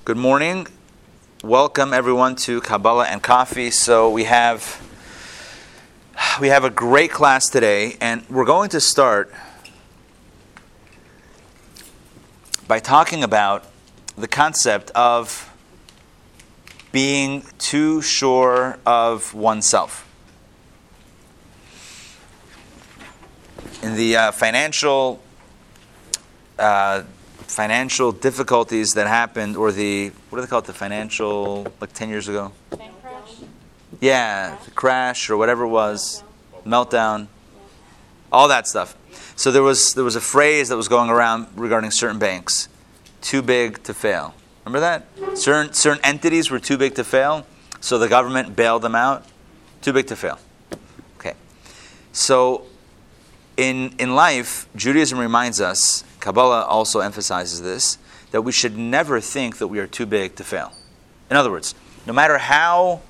Good morning. Welcome everyone to Kabbalah and Coffee. So we have a great class today, and we're going to start by talking about the concept of being too sure of oneself. In the financial difficulties that happened, or what do they call it, the financial, 10 years ago? Bank crash? Yeah, the crash or whatever it was, meltdown, all that stuff. So there was a phrase that was going around regarding certain banks, too big to fail. Remember that? Certain entities were too big to fail, so the government bailed them out. Too big to fail. Okay. So in life, Judaism reminds us, Kabbalah also emphasizes this, that we should never think that we are too big to fail. In other words, no matter how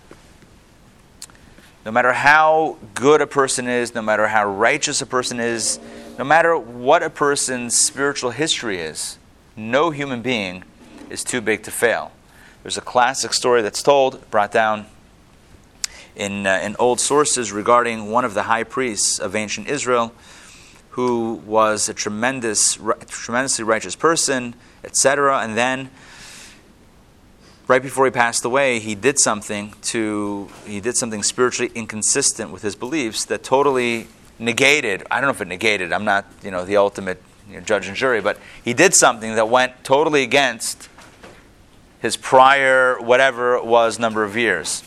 good a person is, no matter how righteous a person is, no matter what a person's spiritual history is, no human being is too big to fail. There's a classic story that's told, brought down in old sources regarding one of the high priests of ancient Israel, who was a tremendously righteous person, etc. And then, right before he passed away, he did something spiritually inconsistent with his beliefs that totally negated. I don't know if it negated. I'm not, the ultimate judge and jury, but he did something that went totally against his prior whatever it was number of years.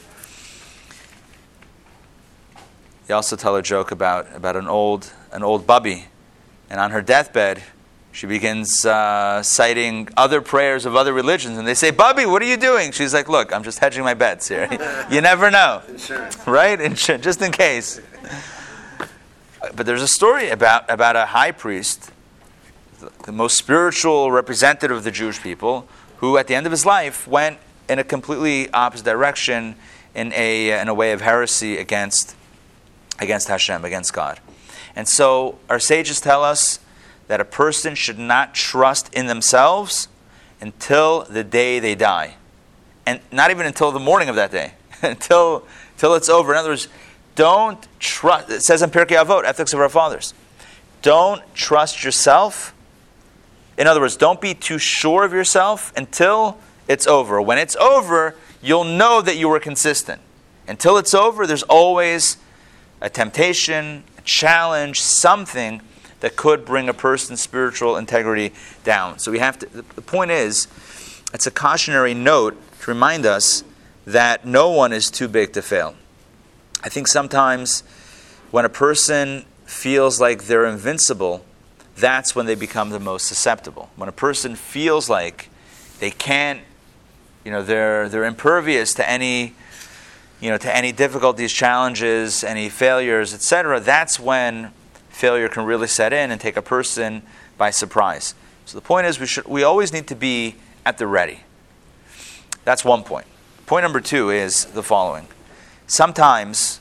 They also tell a joke about an old bubby, and on her deathbed, she begins citing other prayers of other religions, and they say, "Bubby, what are you doing?" She's like, "Look, I'm just hedging my bets here. You never know, right? Just in case." But there's a story about a high priest, the most spiritual representative of the Jewish people, who at the end of his life went in a completely opposite direction, in a way of heresy against Hashem, against God. And so our sages tell us that a person should not trust in themselves until the day they die. And not even until the morning of that day. until it's over. In other words, don't trust. It says in Pirkei Avot, Ethics of Our Fathers, don't trust yourself. In other words, don't be too sure of yourself until it's over. When it's over, you'll know that you were consistent. Until it's over, there's always a temptation, a challenge, something that could bring a person's spiritual integrity down. So we have to. The point is, it's a cautionary note to remind us that no one is too big to fail. I think sometimes when a person feels like they're invincible, that's when they become the most susceptible. When a person feels like they can't, they're impervious to any difficulties, challenges, any failures, etc., that's when failure can really set in and take a person by surprise. So the point is, we always need to be at the ready. That's one point. Point number two is the following. Sometimes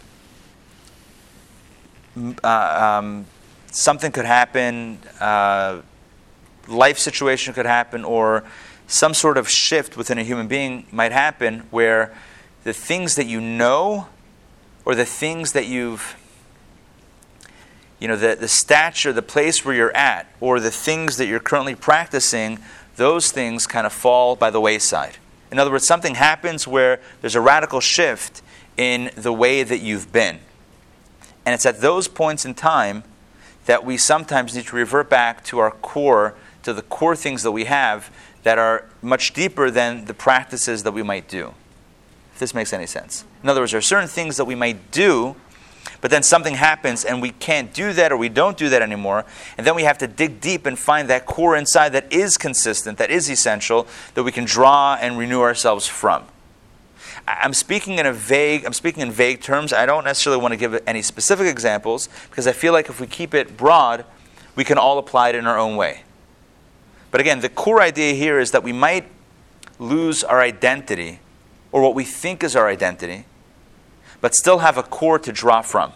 something could happen, life situation could happen, or some sort of shift within a human being might happen where the things that you know, or the things that you've, the stature, the place where you're at, or the things that you're currently practicing, those things kind of fall by the wayside. In other words, something happens where there's a radical shift in the way that you've been. And it's at those points in time that we sometimes need to revert back to our core, to the core things that we have that are much deeper than the practices that we might do. If this makes any sense. In other words, there are certain things that we might do, but then something happens and we can't do that, or we don't do that anymore, and then we have to dig deep and find that core inside that is consistent, that is essential, that we can draw and renew ourselves from. I'm speaking in vague terms. I don't necessarily want to give any specific examples, because I feel like if we keep it broad, we can all apply it in our own way. But again, the core idea here is that we might lose our identity, or what we think is our identity, but still have a core to draw from.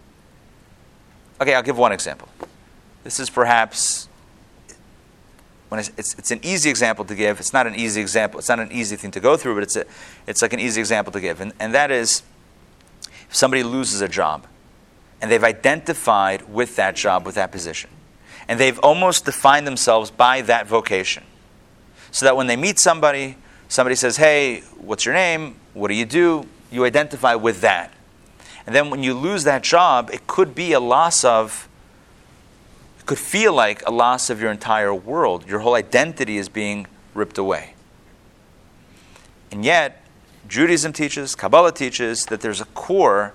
Okay, I'll give one example. This is perhaps it's an easy example to give. It's not an easy example. It's not an easy thing to go through, but it's like an easy example to give. And that is, if somebody loses a job, and they've identified with that job, with that position, and they've almost defined themselves by that vocation, so that when they meet somebody says, "Hey, what's your name? What do?" You identify with that. And then when you lose that job, it could be a loss of, it could feel like a loss of your entire world. Your whole identity is being ripped away. And yet, Judaism teaches, Kabbalah teaches, that there's a core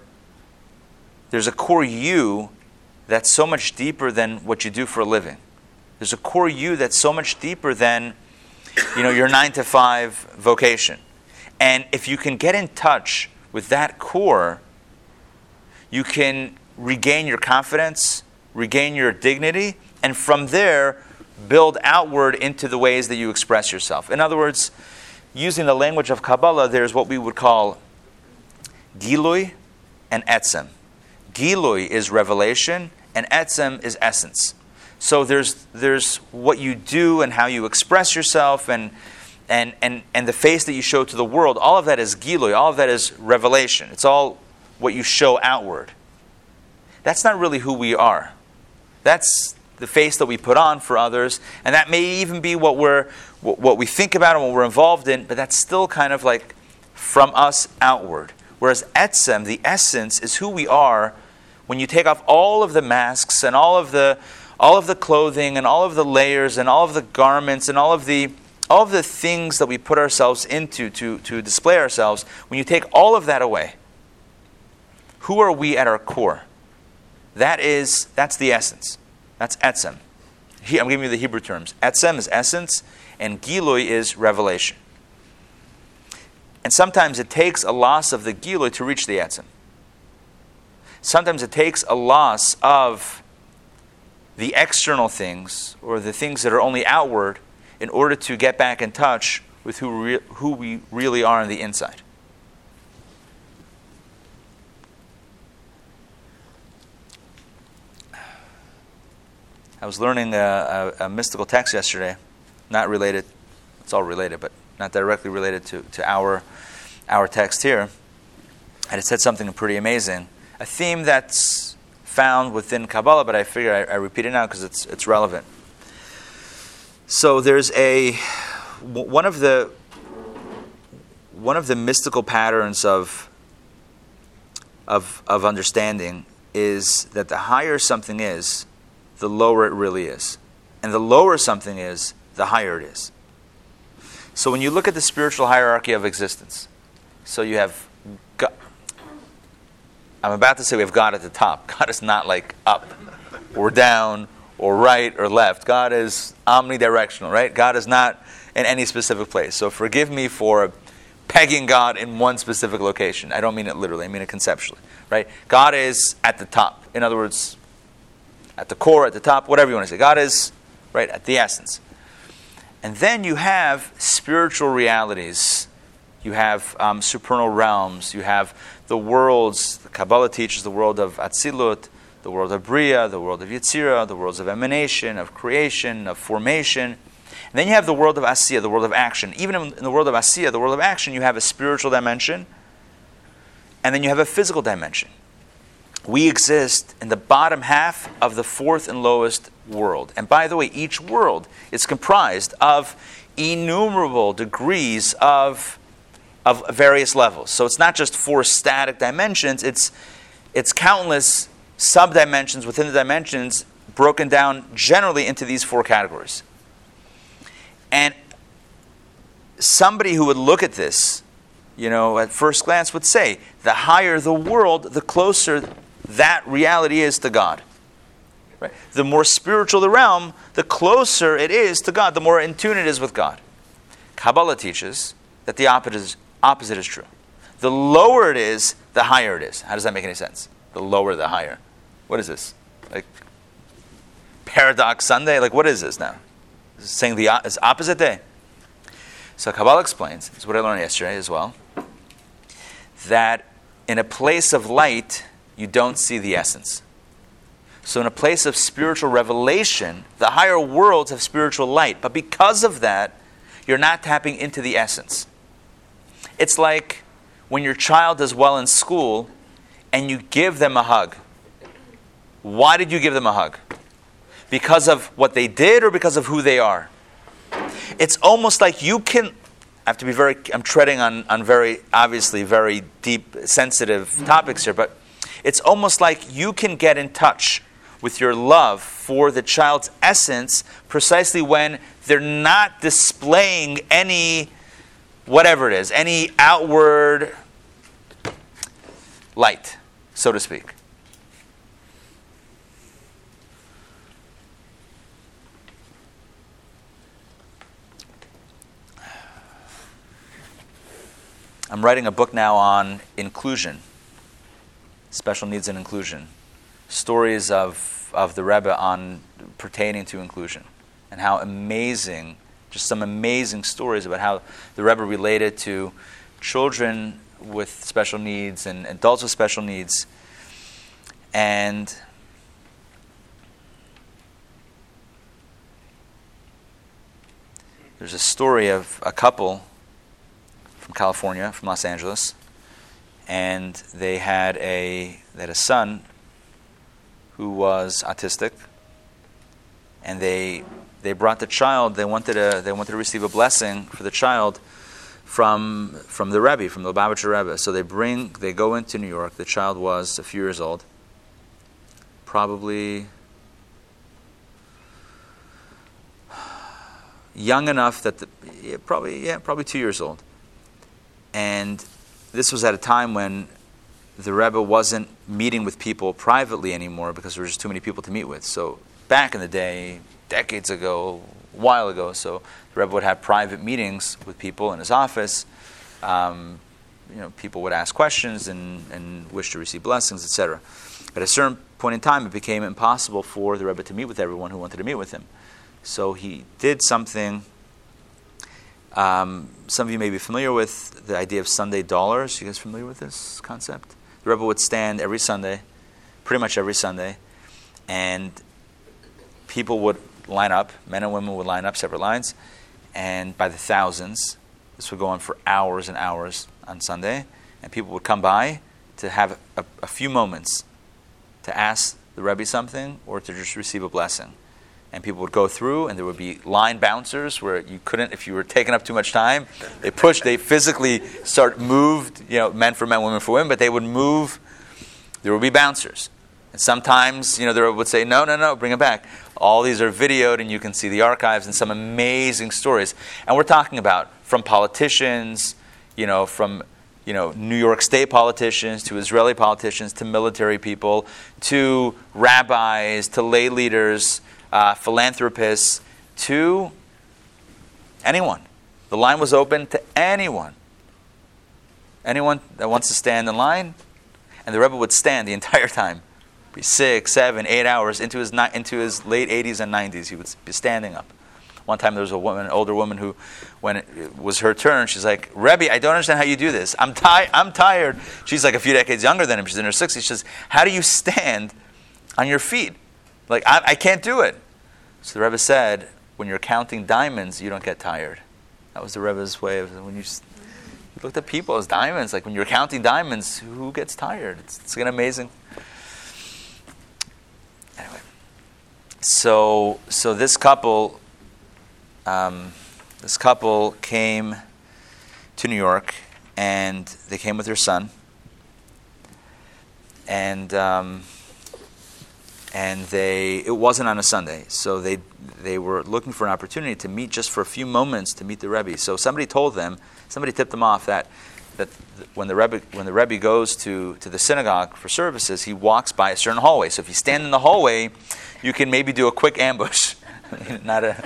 you that's so much deeper than what you do for a living. There's a core you that's so much deeper than, your 9-to-5 vocation. And if you can get in touch with that core, you can regain your confidence, regain your dignity, and from there, build outward into the ways that you express yourself. In other words, using the language of Kabbalah, there's what we would call Gilui and Etzem. Gilui is revelation, and Etzem is essence. So there's what you do and how you express yourself, and the face that you show to the world. All of that is Gilui. All of that is revelation. It's all what you show outward. That's not really who we are. That's the face that we put on for others, and that may even be what we think about and what we're involved in, but that's still kind of like from us outward. Whereas Etzem, the essence, is who we are when you take off all of the masks and all of the clothing and all of the layers and all of the garments and all of the things that we put ourselves into to display ourselves. When you take all of that away, who are we at our core? That's the essence. That's Etzem. I'm giving you the Hebrew terms. Etzem is essence, and Gilui is revelation. And sometimes it takes a loss of the Gilui to reach the Etzem. Sometimes it takes a loss of the external things, or the things that are only outward, in order to get back in touch with who we really are on the inside. I was learning a mystical text yesterday, not related, it's all related, but not directly related to our text here. And it said something pretty amazing. A theme that's found within Kabbalah, but I figure I repeat it now because it's relevant. So there's one of the mystical patterns of understanding is that the higher something is, the lower it really is. And the lower something is, the higher it is. So when you look at the spiritual hierarchy of existence, so you have God. I'm about to say we have God at the top. God is not like up or down or right or left. God is omnidirectional, right? God is not in any specific place. So forgive me for pegging God in one specific location. I don't mean it literally. I mean it conceptually, right? God is at the top. In other words, at the core, at the top, whatever you want to say. God is right at the essence. And then you have spiritual realities. You have supernal realms. You have the worlds. The Kabbalah teaches the world of Atzilut, the world of Bria, the world of Yetzirah, the worlds of emanation, of creation, of formation. And then you have the world of Asiya, the world of action. Even in the world of Asiya, the world of action, you have a spiritual dimension, and then you have a physical dimension. We exist in the bottom half of the fourth and lowest world. And by the way, each world is comprised of innumerable degrees of various levels. So it's not just four static dimensions, it's countless sub-dimensions within the dimensions broken down generally into these four categories. And somebody who would look at this, at first glance would say, the higher the world, the closer that reality is to God. Right? The more spiritual the realm, the closer it is to God, the more in tune it is with God. Kabbalah teaches that the opposite is true. The lower it is, the higher it is. How does that make any sense? The lower, the higher. What is this? Like Paradox Sunday? Like what is this now? Is it saying it's opposite day? So Kabbalah explains, it's what I learned yesterday as well, that in a place of light, you don't see the essence. So in a place of spiritual revelation, the higher worlds have spiritual light. But because of that, you're not tapping into the essence. It's like when your child does well in school and you give them a hug. Why did you give them a hug? Because of what they did or because of who they are? It's almost like you can... I'm treading on very, obviously, very deep, sensitive topics here, but it's almost like you can get in touch with your love for the child's essence precisely when they're not displaying any, whatever it is, any outward light, so to speak. I'm writing a book now on inclusion, special needs and inclusion. Stories of the Rebbe on pertaining to inclusion, and how amazing, just some amazing stories about how the Rebbe related to children with special needs and adults with special needs. And there's a story of a couple from California, from Los Angeles, and they had a son who was autistic, and they brought the child. They wanted to receive a blessing for the child from the Rebbe, from the Lubavitcher Rebbe. So they go into New York. The child was a few years old, probably young enough that probably 2 years old. And this was at a time when the Rebbe wasn't meeting with people privately anymore because there were just too many people to meet with. So back in the day, decades ago, a while ago, so the Rebbe would have private meetings with people in his office. People would ask questions and wish to receive blessings, etc. At a certain point in time, it became impossible for the Rebbe to meet with everyone who wanted to meet with him. So he did something. Some of you may be familiar with the idea of Sunday dollars. You guys familiar with this concept? The Rebbe would stand every Sunday, pretty much every Sunday, and people would line up, men and women would line up, separate lines, and by the thousands, this would go on for hours and hours on Sunday, and people would come by to have a few moments to ask the Rebbe something or to just receive a blessing. And people would go through, and there would be line bouncers where you couldn't, if you were taking up too much time, they physically moved, men for men, women for women, but they would move. There would be bouncers. And sometimes, the Rebbe would say, no, bring it back. All these are videoed, and you can see the archives and some amazing stories. And we're talking about from politicians, from New York State politicians to Israeli politicians to military people to rabbis to lay leaders, philanthropists, to anyone. The line was open to anyone. Anyone that wants to stand in line. And the Rebbe would stand the entire time. Be 6, 7, 8 hours into his late 80s and 90s. He would be standing up. One time there was an older woman who, when it was her turn, she's like, Rebbe, I don't understand how you do this. I'm tired. She's like a few decades younger than him. She's in her 60s. She says, how do you stand on your feet? Like, I can't do it. So the Rebbe said, when you're counting diamonds, you don't get tired. That was the Rebbe's way of, when you looked at people as diamonds, like when you're counting diamonds, who gets tired? It's an amazing. Anyway, so this couple came to New York, and they came with their son, and it wasn't on a Sunday, so they were looking for an opportunity to meet just for a few moments to meet the Rebbe. So somebody tipped them off that when the Rebbe goes to the synagogue for services, he walks by a certain hallway. So if you stand in the hallway, you can maybe do a quick ambush, not a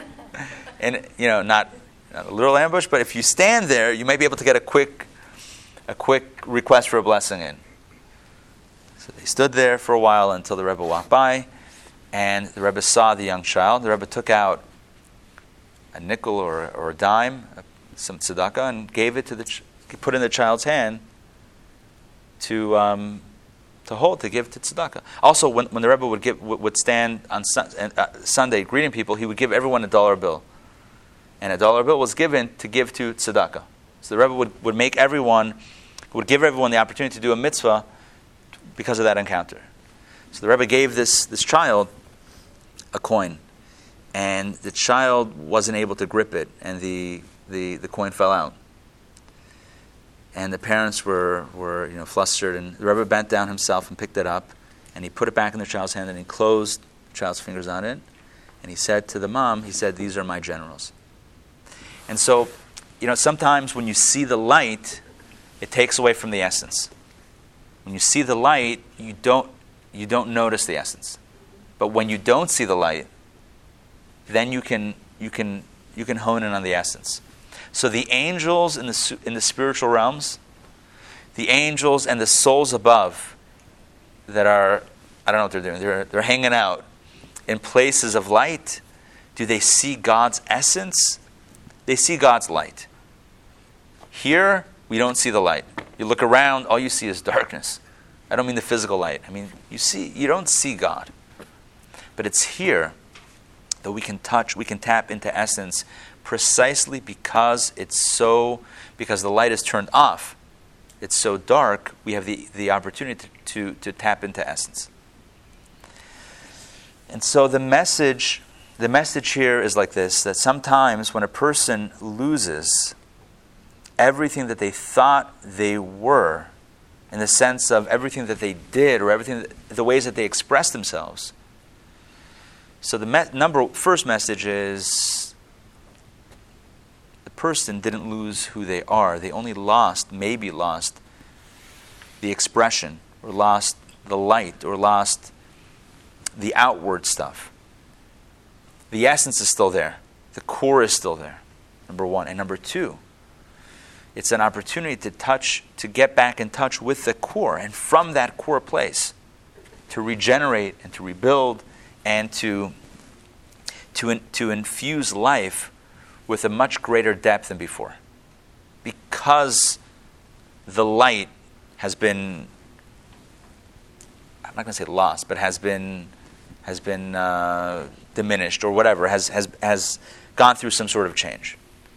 literal ambush, but if you stand there, you might be able to get a quick request for a blessing in. So they stood there for a while until the Rebbe walked by, and the Rebbe saw the young child. The Rebbe took out a nickel or a dime, some tzedakah, and gave it put in the child's hand to to hold, to give to tzedakah. Also, when the Rebbe would stand on Sunday greeting people, he would give everyone a dollar bill. And a dollar bill was given to give to tzedakah. So the Rebbe would give everyone the opportunity to do a mitzvah because of that encounter. So the Rebbe gave this child a coin, and the child wasn't able to grip it, and the coin fell out. And the parents were flustered, and the Rebbe bent down himself and picked it up, and he put it back in the child's hand, and he closed the child's fingers on it, and he said to the mom, "These are my generals." And so, sometimes when you see the light, it takes away from the essence. When you see the light, you don't notice the essence. But when you don't see the light, then you can hone in on the essence. So the angels in the spiritual realms, the angels and the souls above that are, I don't know what they're doing, they're hanging out in places of light. Do they see God's essence? They see God's light. Here, we don't see the light. You look around, all you see is darkness. I don't mean the physical light. I mean, you don't see God. But it's here that we can tap into essence precisely because because the light is turned off. It's so dark, we have the opportunity to tap into essence. And so the message here is like this, that sometimes when a person loses everything that they thought they were, in the sense of everything that they did or the ways that they expressed themselves. So the first message is the person didn't lose who they are. They only maybe lost the expression, or lost the light, or lost the outward stuff. The essence is still there. The core is still there, number one. And number two, it's an opportunity to get back in touch with the core, and from that core place, to regenerate and to rebuild and to infuse life with a much greater depth than before. Because the light has been, I'm not going to say lost, but has been diminished or whatever, has gone through some sort of change.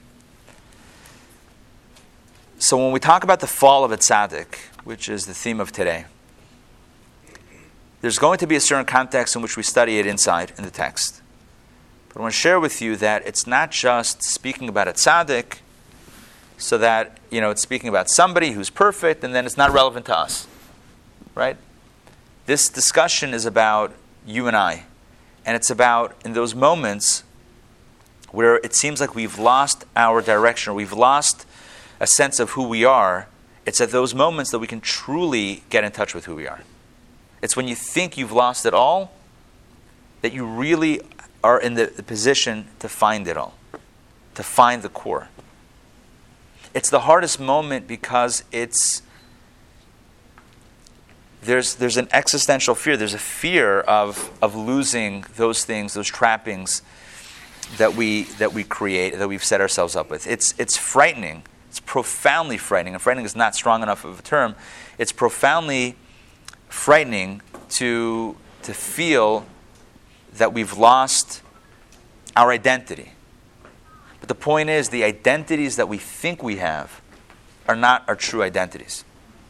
So when we talk about the fall of a tzaddik, which is the theme of today, there's going to be a certain context in which we study it inside in the text. But I want to share with you that it's not just speaking about a tzaddik, so that it's speaking about somebody who's perfect, and then it's not relevant to us, right? This discussion is about you and I, and it's about in those moments where it seems like we've lost our direction, or we've lost a sense of who we are. It's at those moments that we can truly get in touch with who we are. It's when you think you've lost it all that you really are in the position to find it all, to find the core. It's the hardest moment because there's an existential fear. There's a fear of losing those things, those trappings that we create, that we've set ourselves up with. It's frightening. It's profoundly frightening. And frightening is not strong enough of a term. It's profoundly frightening to feel that we've lost our identity. But the point is, the identities that we think we have are not our true identities.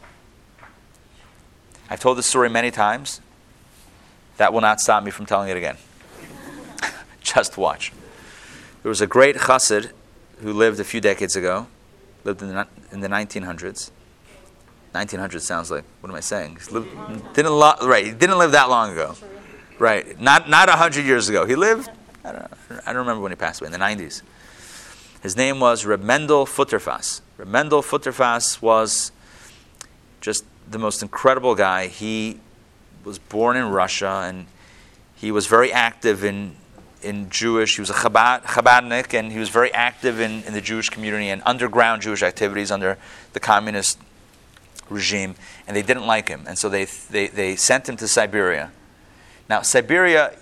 I've told this story many times. That will not stop me from telling it again. Just watch. There was a great chassid who lived a few decades ago, lived in the 1900s. 1900s sounds like, what am I saying? He didn't live that long ago. Right, not 100 years ago. He lived, I don't remember when he passed away, in the 90s. His name was Reb Mendel Futterfass. Reb Mendel Futterfass was just the most incredible guy. He was born in Russia, and he was very active in Jewish. He was a Chabadnik, and he was very active in the Jewish community and underground Jewish activities under the communist regime. And they didn't like him, and so they sent him to Siberia. Now, Siberia,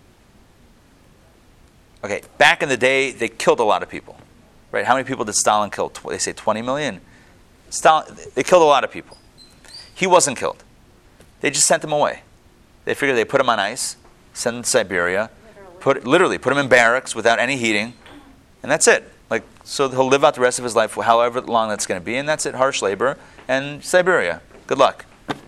okay, back in the day, they killed a lot of people, right? How many people did Stalin kill? They say 20 million. They killed a lot of people. He wasn't killed. They just sent him away. They figured they put him on ice, send him to Siberia, literally put him in barracks without any heating, and that's it. Like, so he'll live out the rest of his life, however long that's going to be, and that's it. Harsh labor and Siberia. Good luck.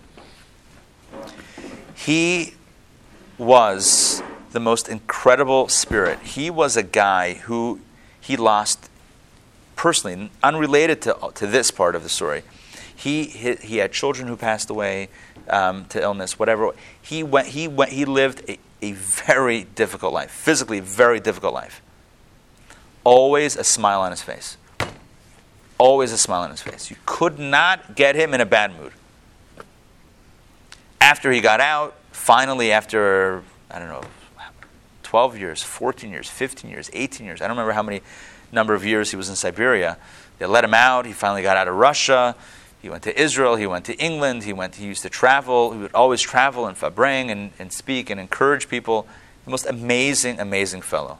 He was the most incredible spirit. He was a guy who he lost personally, unrelated to this part of the story. He had children who passed away to illness, whatever. He lived a very difficult life, physically very difficult life. Always a smile on his face. Always a smile on his face. You could not get him in a bad mood. After he got out, finally after, 12 years, 14 years, 15 years, 18 years, I don't remember how many number of years he was in Siberia, they let him out. He finally got out of Russia. He went to Israel. He went to England. He used to travel. He would always travel and fabring and speak and encourage people. The most amazing, amazing fellow.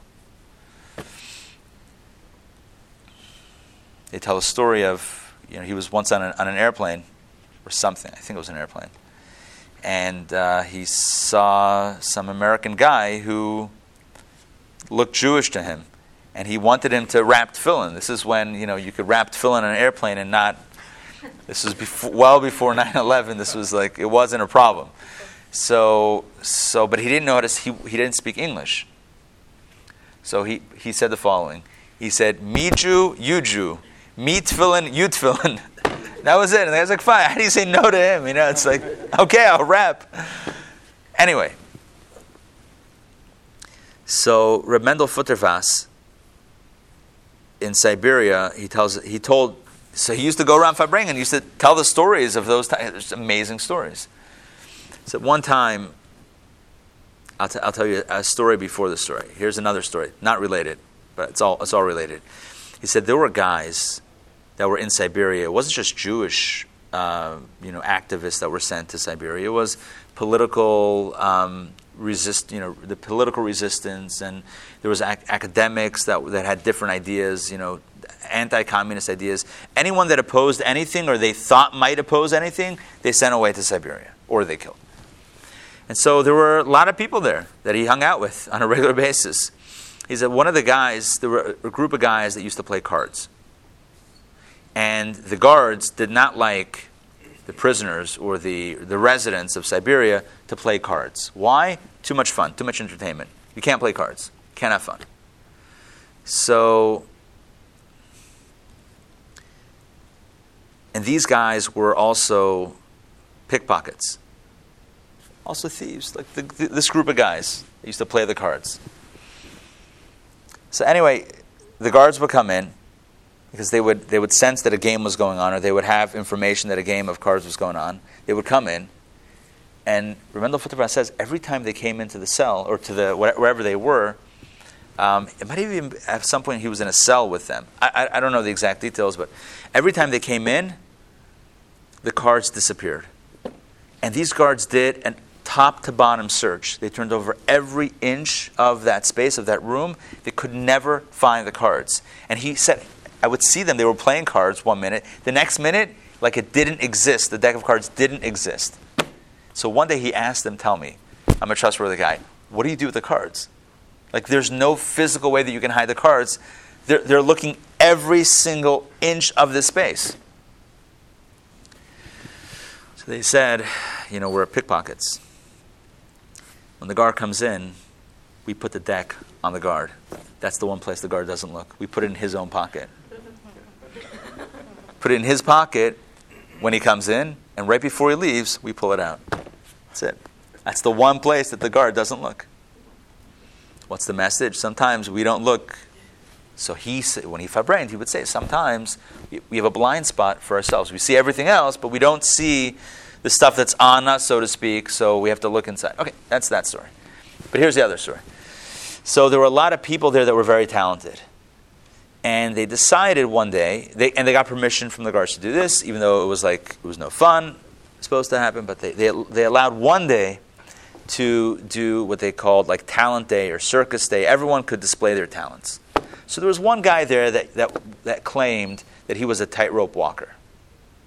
They tell a story of, he was once on an airplane or something. I think it was an airplane. And he saw some American guy who looked Jewish to him. And he wanted him to wrap tefillin. This is when, you could wrap tefillin on an airplane and not... This was well before 9/11. This was like, it wasn't a problem. But he didn't notice, he didn't speak English. So he said the following. He said, me Jew, you Jew. Me tefillin, you tefillin. That was it. And the guy's like, fine, how do you say no to him? It's like, okay, I'll rap. Anyway. So Reb Mendel Futterfass in Siberia, he used to go around Fabring and used to tell the stories of those times. There's amazing stories. So one time, I'll tell you a story before the story. Here's another story, not related, but it's all related. He said there were guys that were in Siberia. It wasn't just Jewish, activists that were sent to Siberia. It was political the political resistance, and there was academics that had different ideas, anti-communist ideas. Anyone that opposed anything or they thought might oppose anything, they sent away to Siberia or they killed. And so there were a lot of people there that he hung out with on a regular basis. He said one of the guys, there were a group of guys that used to play cards. And the guards did not like the prisoners or the residents of Siberia to play cards. Why? Too much fun, too much entertainment. You can't play cards. You can't have fun. So, and these guys were also pickpockets. Also thieves, like this group of guys that used to play the cards. So anyway, the guards would come in because they would sense that a game was going on, or they would have information that a game of cards was going on. They would come in, and Reb Mendel Futterfass says every time they came into the cell or to wherever they were, it might even at some point he was in a cell with them. I don't know the exact details, but every time they came in, the cards disappeared, and these guards did an top to bottom search. They turned over every inch of that space, of that room. They could never find the cards. And he said, I would see them, they were playing cards 1 minute. The next minute, like it didn't exist. The deck of cards didn't exist. So one day he asked them, tell me, I'm a trustworthy guy, what do you do with the cards? Like there's no physical way that you can hide the cards. They're looking every single inch of this space. So they said, we're pickpockets. When the guard comes in, we put the deck on the guard. That's the one place the guard doesn't look. We put it in his own pocket. Put it in his pocket when he comes in, and right before he leaves, we pull it out. That's it. That's the one place that the guard doesn't look. What's the message? Sometimes we don't look. So when he fabrained, he would say, sometimes we have a blind spot for ourselves. We see everything else, but we don't see the stuff that's on us, so to speak, so we have to look inside. Okay, that's that story. But here's the other story. So there were a lot of people there that were very talented. And they decided one day, they got permission from the guards to do this, even though it was no fun supposed to happen, but they allowed one day to do what they called like talent day or circus day. Everyone could display their talents. So there was one guy there that claimed that he was a tightrope walker.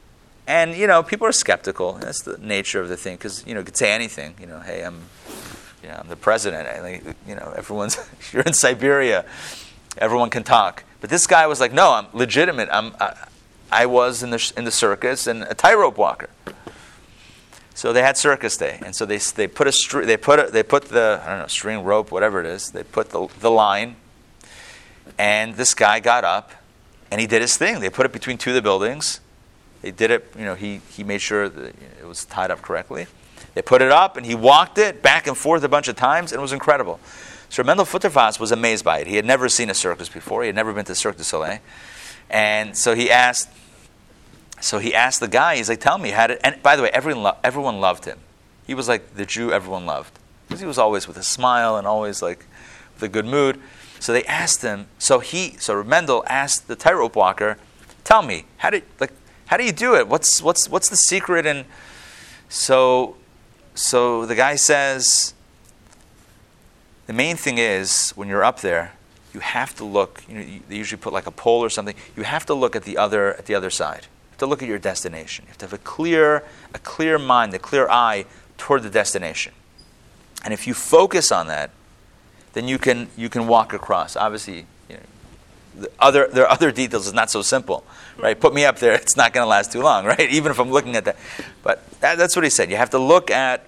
And, people are skeptical. That's the nature of the thing, because, you could say anything. Hey, I'm the president. Everyone's, you're in Siberia. Everyone can talk. But this guy was like, no, I'm legitimate. I was in the circus and a tightrope walker. So they had circus day, and so they put the string, rope, whatever it is. They put the line, and this guy got up, and he did his thing. They put it between two of the buildings. They did it. He made sure that it was tied up correctly. They put it up, and he walked it back and forth a bunch of times, and it was incredible. So Mendel Futterfass was amazed by it. He had never seen a circus before. He had never been to Cirque du Soleil, and so he asked the guy. He's like, "Tell me how did?" And by the way, everyone loved him. He was like the Jew everyone loved, because he was always with a smile and always like with a good mood. So they asked him. So Mendel asked the tightrope walker, "Tell me how do you do it? What's the secret?" And so the guy says, the main thing is, when you're up there, you have to look. They usually put like a pole or something. You have to look at the other side. You have to look at your destination. You have to have a clear mind, a clear eye toward the destination. And if you focus on that, then you can walk across. Obviously, there are other details. It's not so simple, right? Put me up there; it's not going to last too long, right? Even if I'm looking at that. But that's what he said. You have to look at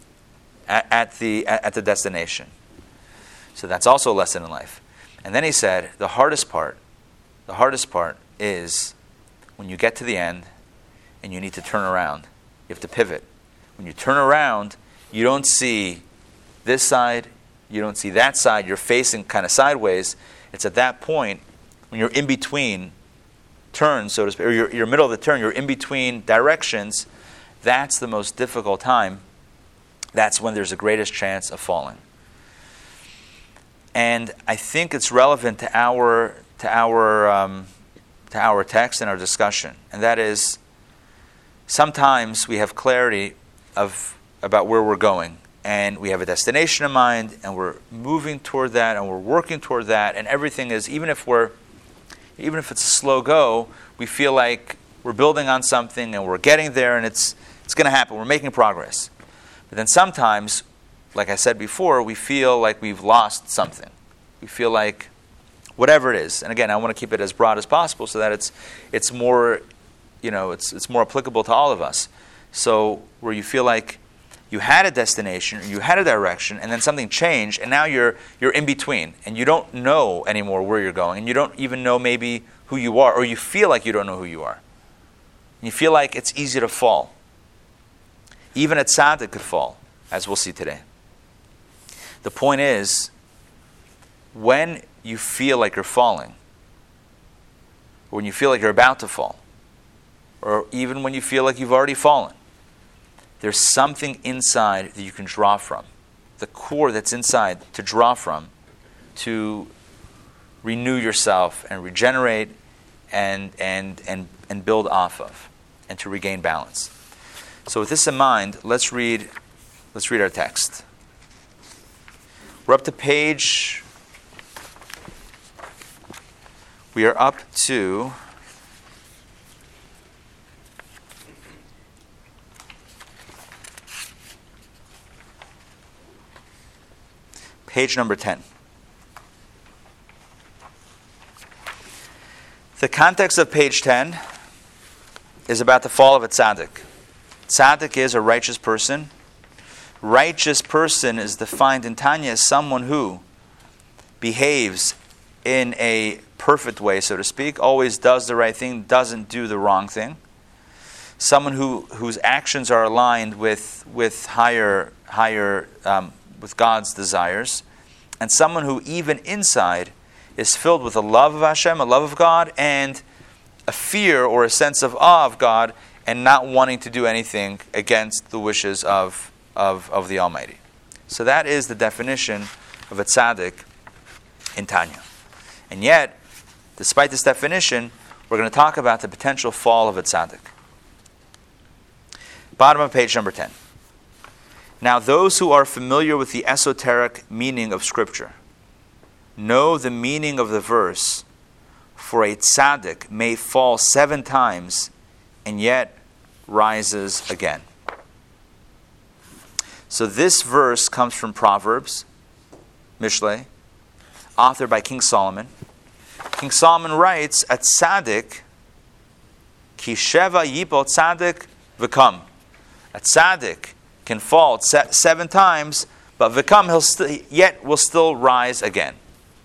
the destination. So that's also a lesson in life. And then he said, the hardest part is when you get to the end and you need to turn around. You have to pivot. When you turn around, you don't see this side, you don't see that side, you're facing kind of sideways. It's at that point, when you're in between turns, so to speak, or you're middle of the turn, you're in between directions, that's the most difficult time. That's when there's the greatest chance of falling. And I think it's relevant to our text and our discussion, and that is, sometimes we have clarity about where we're going, and we have a destination in mind, and we're moving toward that, and we're working toward that, and everything is, even if it's a slow go, we feel like we're building on something, and we're getting there, and it's going to happen. We're making progress. But then sometimes, like I said before, we feel like we've lost something. We feel like whatever it is. And again, I want to keep it as broad as possible so that it's more, it's more applicable to all of us. So where you feel like you had a destination, or you had a direction, and then something changed, and now you're in between, and you don't know anymore where you're going, and you don't even know maybe who you are, or you feel like you don't know who you are. And you feel like it's easy to fall. Even a tzaddik could fall, as we'll see today. The point is, when you feel like you're falling, or when you feel like you're about to fall, or even when you feel like you've already fallen, there's something inside that you can draw from. The core that's inside to draw from, to renew yourself and regenerate and build off of, and to regain balance. So with this in mind, let's read our text. We are up to page number 10. The context of page 10 is about the fall of a tzaddik. Tzaddik is a righteous person. Righteous person is defined in Tanya as someone who behaves in a perfect way, so to speak, always does the right thing, doesn't do the wrong thing. Someone whose actions are aligned with higher with God's desires, and someone who even inside is filled with a love of Hashem, a love of God, and a fear or a sense of awe of God, and not wanting to do anything against the wishes of the Almighty. So that is the definition of a tzaddik in Tanya. And yet, despite this definition, we're going to talk about the potential fall of a tzaddik. Bottom of page number 10. Now, those who are familiar with the esoteric meaning of Scripture know the meaning of the verse, for a tzaddik may fall 7 times and yet rises again. So this verse comes from Proverbs, Mishlei, authored by King Solomon. King Solomon writes, "At tzaddik, ki sheva yipol tzaddik v'kam." A tzaddik can fall 7 times, but v'kam, will still rise again.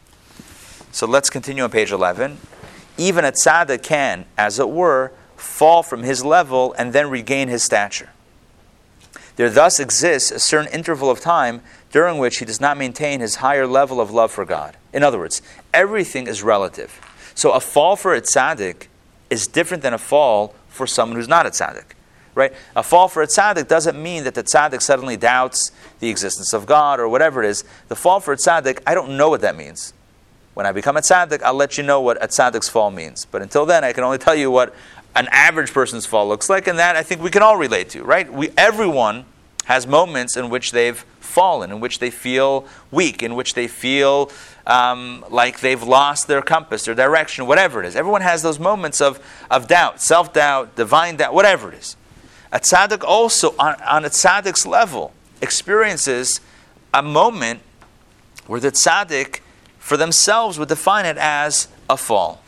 So let's continue on page 11. Even a tzaddik can, as it were, fall from his level and then regain his stature. There thus exists a certain interval of time during which he does not maintain his higher level of love for God. In other words, everything is relative. So a fall for a tzaddik is different than a fall for someone who's not a tzaddik. Right? A fall for a tzaddik doesn't mean that the tzaddik suddenly doubts the existence of God or whatever it is. The fall for a tzaddik, I don't know what that means. When I become a tzaddik, I'll let you know what a tzaddik's fall means. But until then, I can only tell you what an average person's fall looks like, and that I think we can all relate to, right? Everyone has moments in which they've fallen, in which they feel weak, in which they feel like they've lost their compass, their direction, whatever it is. Everyone has those moments of doubt, self-doubt, divine doubt, whatever it is. A tzaddik also, on a tzaddik's level, experiences a moment where the tzaddik, for themselves, would define it as a fall.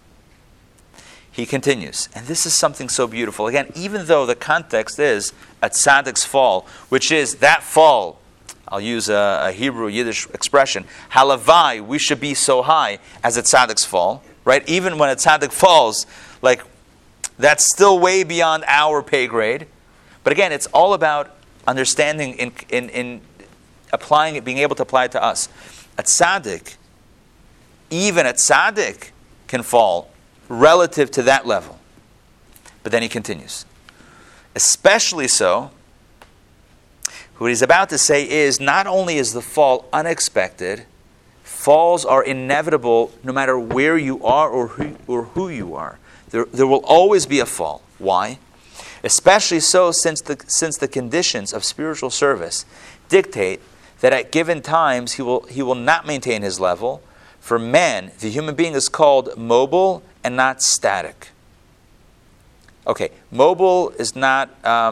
He continues, and this is something so beautiful. Again, even though the context is a tzaddik's fall, which is that fall, I'll use a Hebrew Yiddish expression, halavai, we should be so high as a tzaddik's fall, right? Even when a tzaddik falls, like, that's still way beyond our pay grade. But again, it's all about understanding in applying it, being able to apply it to us. A tzaddik, even a tzaddik can fall relative to that level. But then he continues. Especially so, what he's about to say is, not only is the fall unexpected, falls are inevitable no matter where you are or who you are. There will always be a fall. Why? Especially so since the conditions of spiritual service dictate that at given times he will not maintain his level. For man, the human being, is called mobile and not static. Okay, mobile is not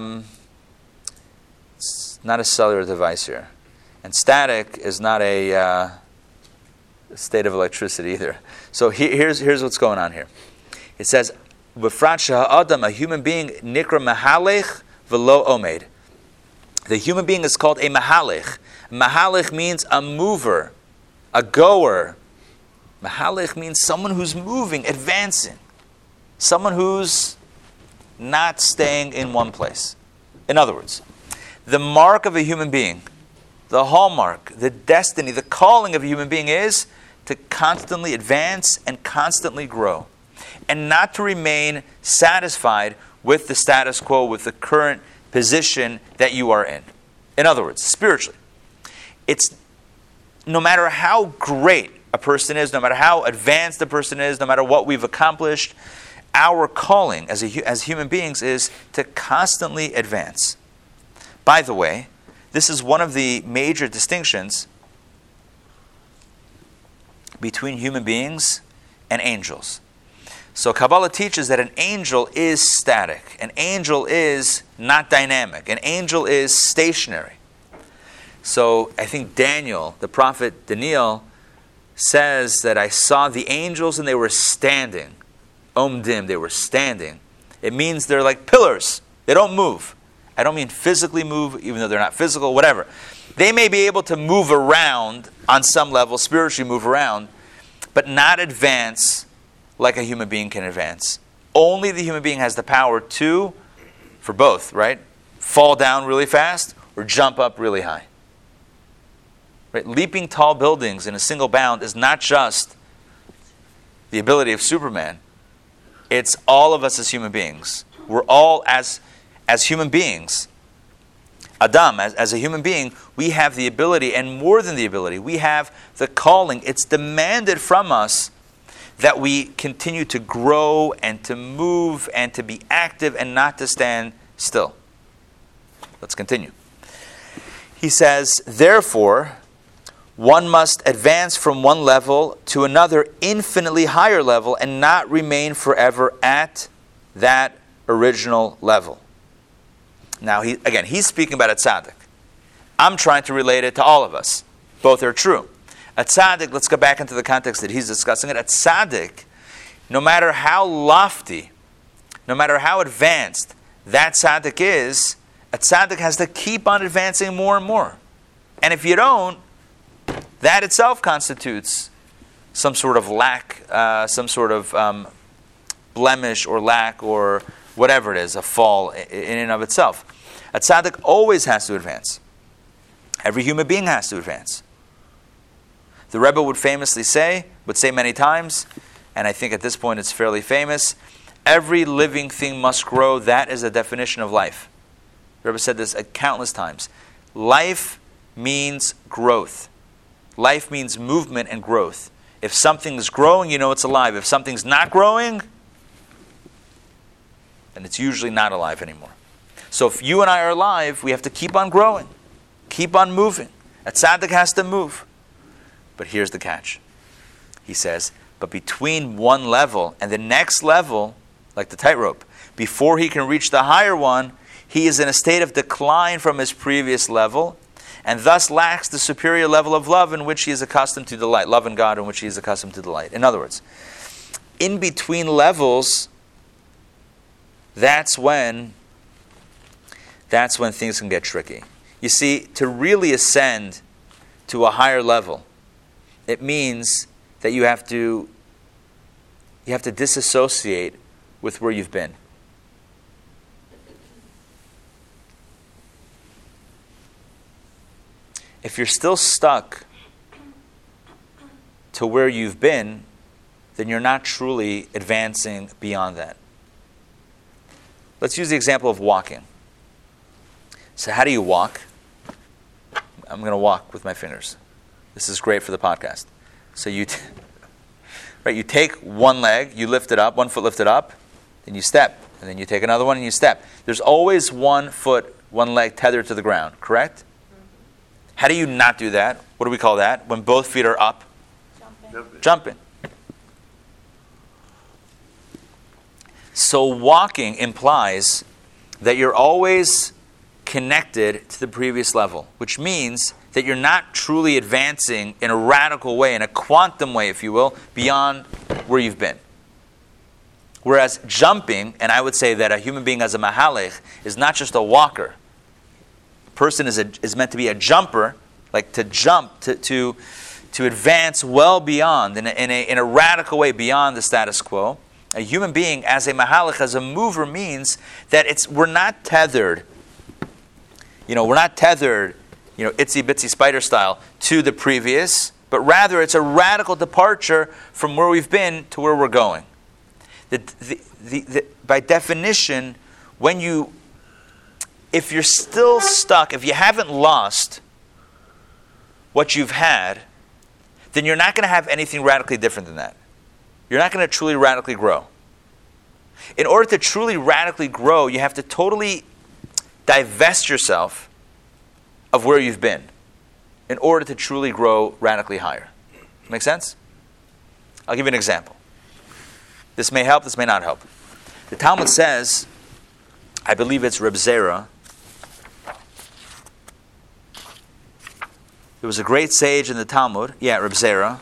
it's not a cellular device here, and static is not a state of electricity either. So here's what's going on here. It says, "B'frat she'ha'adam, a human being, nikra mahalech v'lo omed." The human being is called a mahalech. Mahalech means a mover, a goer. Mahalech means someone who's moving, advancing. Someone who's not staying in one place. In other words, the mark of a human being, the hallmark, the destiny, the calling of a human being is to constantly advance and constantly grow, and not to remain satisfied with the status quo, with the current position that you are in. In other words, spiritually, it's no matter how great a person is, no matter how advanced a person is, no matter what we've accomplished, our calling as human beings is to constantly advance. By the way, this is one of the major distinctions between human beings and angels. So Kabbalah teaches that an angel is static. An angel is not dynamic. An angel is stationary. So I think Daniel, the prophet Daniel, says that I saw the angels and they were standing. Omdim, they were standing. It means they're like pillars. They don't move. I don't mean physically move, even though they're not physical, whatever. They may be able to move around on some level, spiritually move around, but not advance like a human being can advance. Only the human being has the power to, for both, right? Fall down really fast or jump up really high. Right? Leaping tall buildings in a single bound is not just the ability of Superman. It's all of us as human beings. We're all, as human beings, Adam, as a human being, we have the ability, and more than the ability, we have the calling. It's demanded from us that we continue to grow and to move and to be active and not to stand still. Let's continue. He says, therefore, one must advance from one level to another infinitely higher level and not remain forever at that original level. Now, he's speaking about a tzaddik. I'm trying to relate it to all of us. Both are true. A tzaddik, let's go back into the context that he's discussing it. A tzaddik, no matter how lofty, no matter how advanced that tzaddik is, a tzaddik has to keep on advancing more and more. And if you don't, that itself constitutes some sort of lack, some sort of blemish or lack or whatever it is, a fall in and of itself. A tzaddik always has to advance. Every human being has to advance. The Rebbe would say many times, and I think at this point it's fairly famous, every living thing must grow. That is the definition of life. The Rebbe said this countless times. Life means growth. Life means movement and growth. If something's growing, you know it's alive. If something's not growing, then it's usually not alive anymore. So if you and I are alive, we have to keep on growing, keep on moving. A tzaddik has to move. But here's the catch. He says, but between one level and the next level, like the tightrope, before he can reach the higher one, he is in a state of decline from his previous level, and thus lacks the superior level of love in which he is accustomed to delight. Love in God in which he is accustomed to delight. In other words, in between levels, that's when things can get tricky. You see, to really ascend to a higher level, it means that you have to disassociate with where you've been. If you're still stuck to where you've been, then you're not truly advancing beyond that. Let's use the example of walking. So how do you walk? I'm going to walk with my fingers. This is great for the podcast. So you take one leg, you lift it up, one foot lifted up, then you step, and then you take another one and you step. There's always one foot, one leg tethered to the ground, correct? How do you not do that? What do we call that? When both feet are up? Jumping. So walking implies that you're always connected to the previous level, which means that you're not truly advancing in a radical way, in a quantum way, if you will, beyond where you've been. Whereas jumping, and I would say that a human being as a mahalech is not just a walker. A person is meant to be a jumper, like to jump, to advance well beyond, in a radical way beyond the status quo. A human being as a mahalech, as a mover, means that we're not tethered. We're not tethered, itsy bitsy spider style to the previous, but rather it's a radical departure from where we've been to where we're going. By definition, if you're still stuck, if you haven't lost what you've had, then you're not going to have anything radically different than that. You're not going to truly radically grow. In order to truly radically grow, you have to totally divest yourself of where you've been in order to truly grow radically higher. Make sense? I'll give you an example. This may help, this may not help. The Talmud says, I believe it's Reb Zera. There was a great sage in the Talmud, Reb Zera,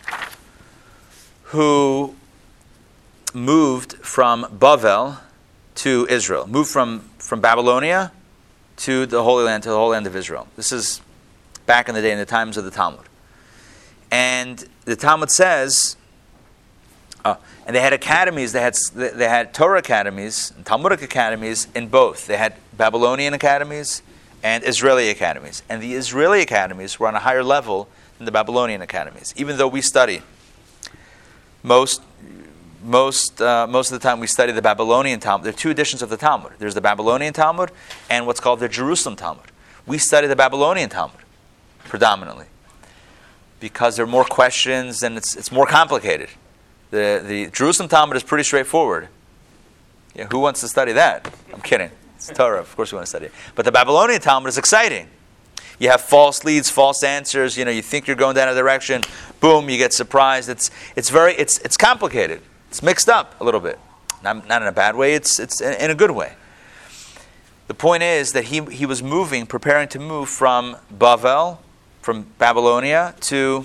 who moved from Bavel to Israel, moved from Babylonia to the Holy Land, to the Holy Land of Israel. This is back in the day, in the times of the Talmud. And the Talmud says, and they had academies, they had Torah academies, and Talmudic academies in both. They had Babylonian academies and Israeli academies. And the Israeli academies were on a higher level than the Babylonian academies. Even though we study, most of the time we study the Babylonian Talmud. There are two editions of the Talmud. There's the Babylonian Talmud and what's called the Jerusalem Talmud. We study the Babylonian Talmud predominantly because there are more questions and it's more complicated. The Jerusalem Talmud is pretty straightforward. Who wants to study that? I'm kidding. It's Torah. Of course we want to study it. But the Babylonian Talmud is exciting. You have false leads, false answers. You think you're going down a direction. Boom, you get surprised. It's complicated. It's mixed up a little bit. Not in a bad way. It's in a good way. The point is that he was preparing to move from Bavel, from Babylonia, to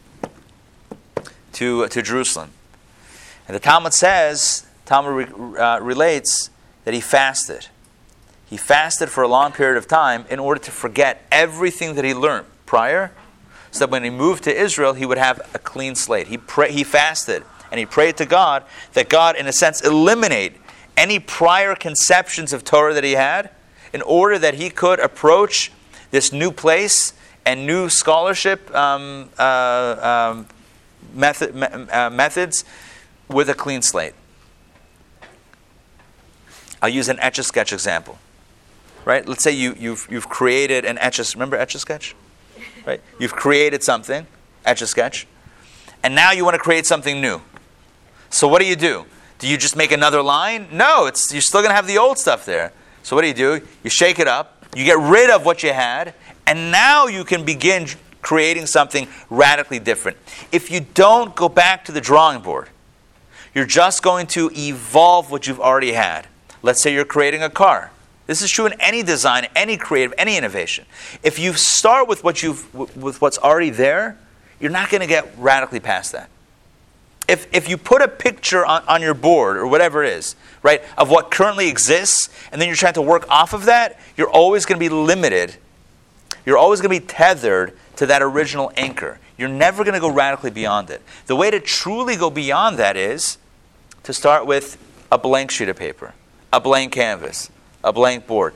Jerusalem. And the Talmud relates that he fasted. He fasted for a long period of time in order to forget everything that he learned prior, so that when he moved to Israel, he would have a clean slate. He fasted, and he prayed to God that God, in a sense, eliminate any prior conceptions of Torah that he had, in order that he could approach this new place and new scholarship methods with a clean slate. I'll use an Etch-a-Sketch example. Right? Let's say you've created an remember Etch-a-Sketch? Right? You've created something, Etch-a-Sketch, and now you want to create something new. So what do? Do you just make another line? No, you're still going to have the old stuff there. So what do? You shake it up, you get rid of what you had, and now you can begin creating something radically different. If you don't go back to the drawing board, you're just going to evolve what you've already had. Let's say you're creating a car. This is true in any design, any creative, any innovation. If you start with what's already there, you're not going to get radically past that. If you put a picture on your board or whatever it is, right, of what currently exists, and then you're trying to work off of that, you're always going to be limited. You're always going to be tethered to that original anchor. You're never going to go radically beyond it. The way to truly go beyond that is to start with a blank sheet of paper, a blank canvas, a blank board.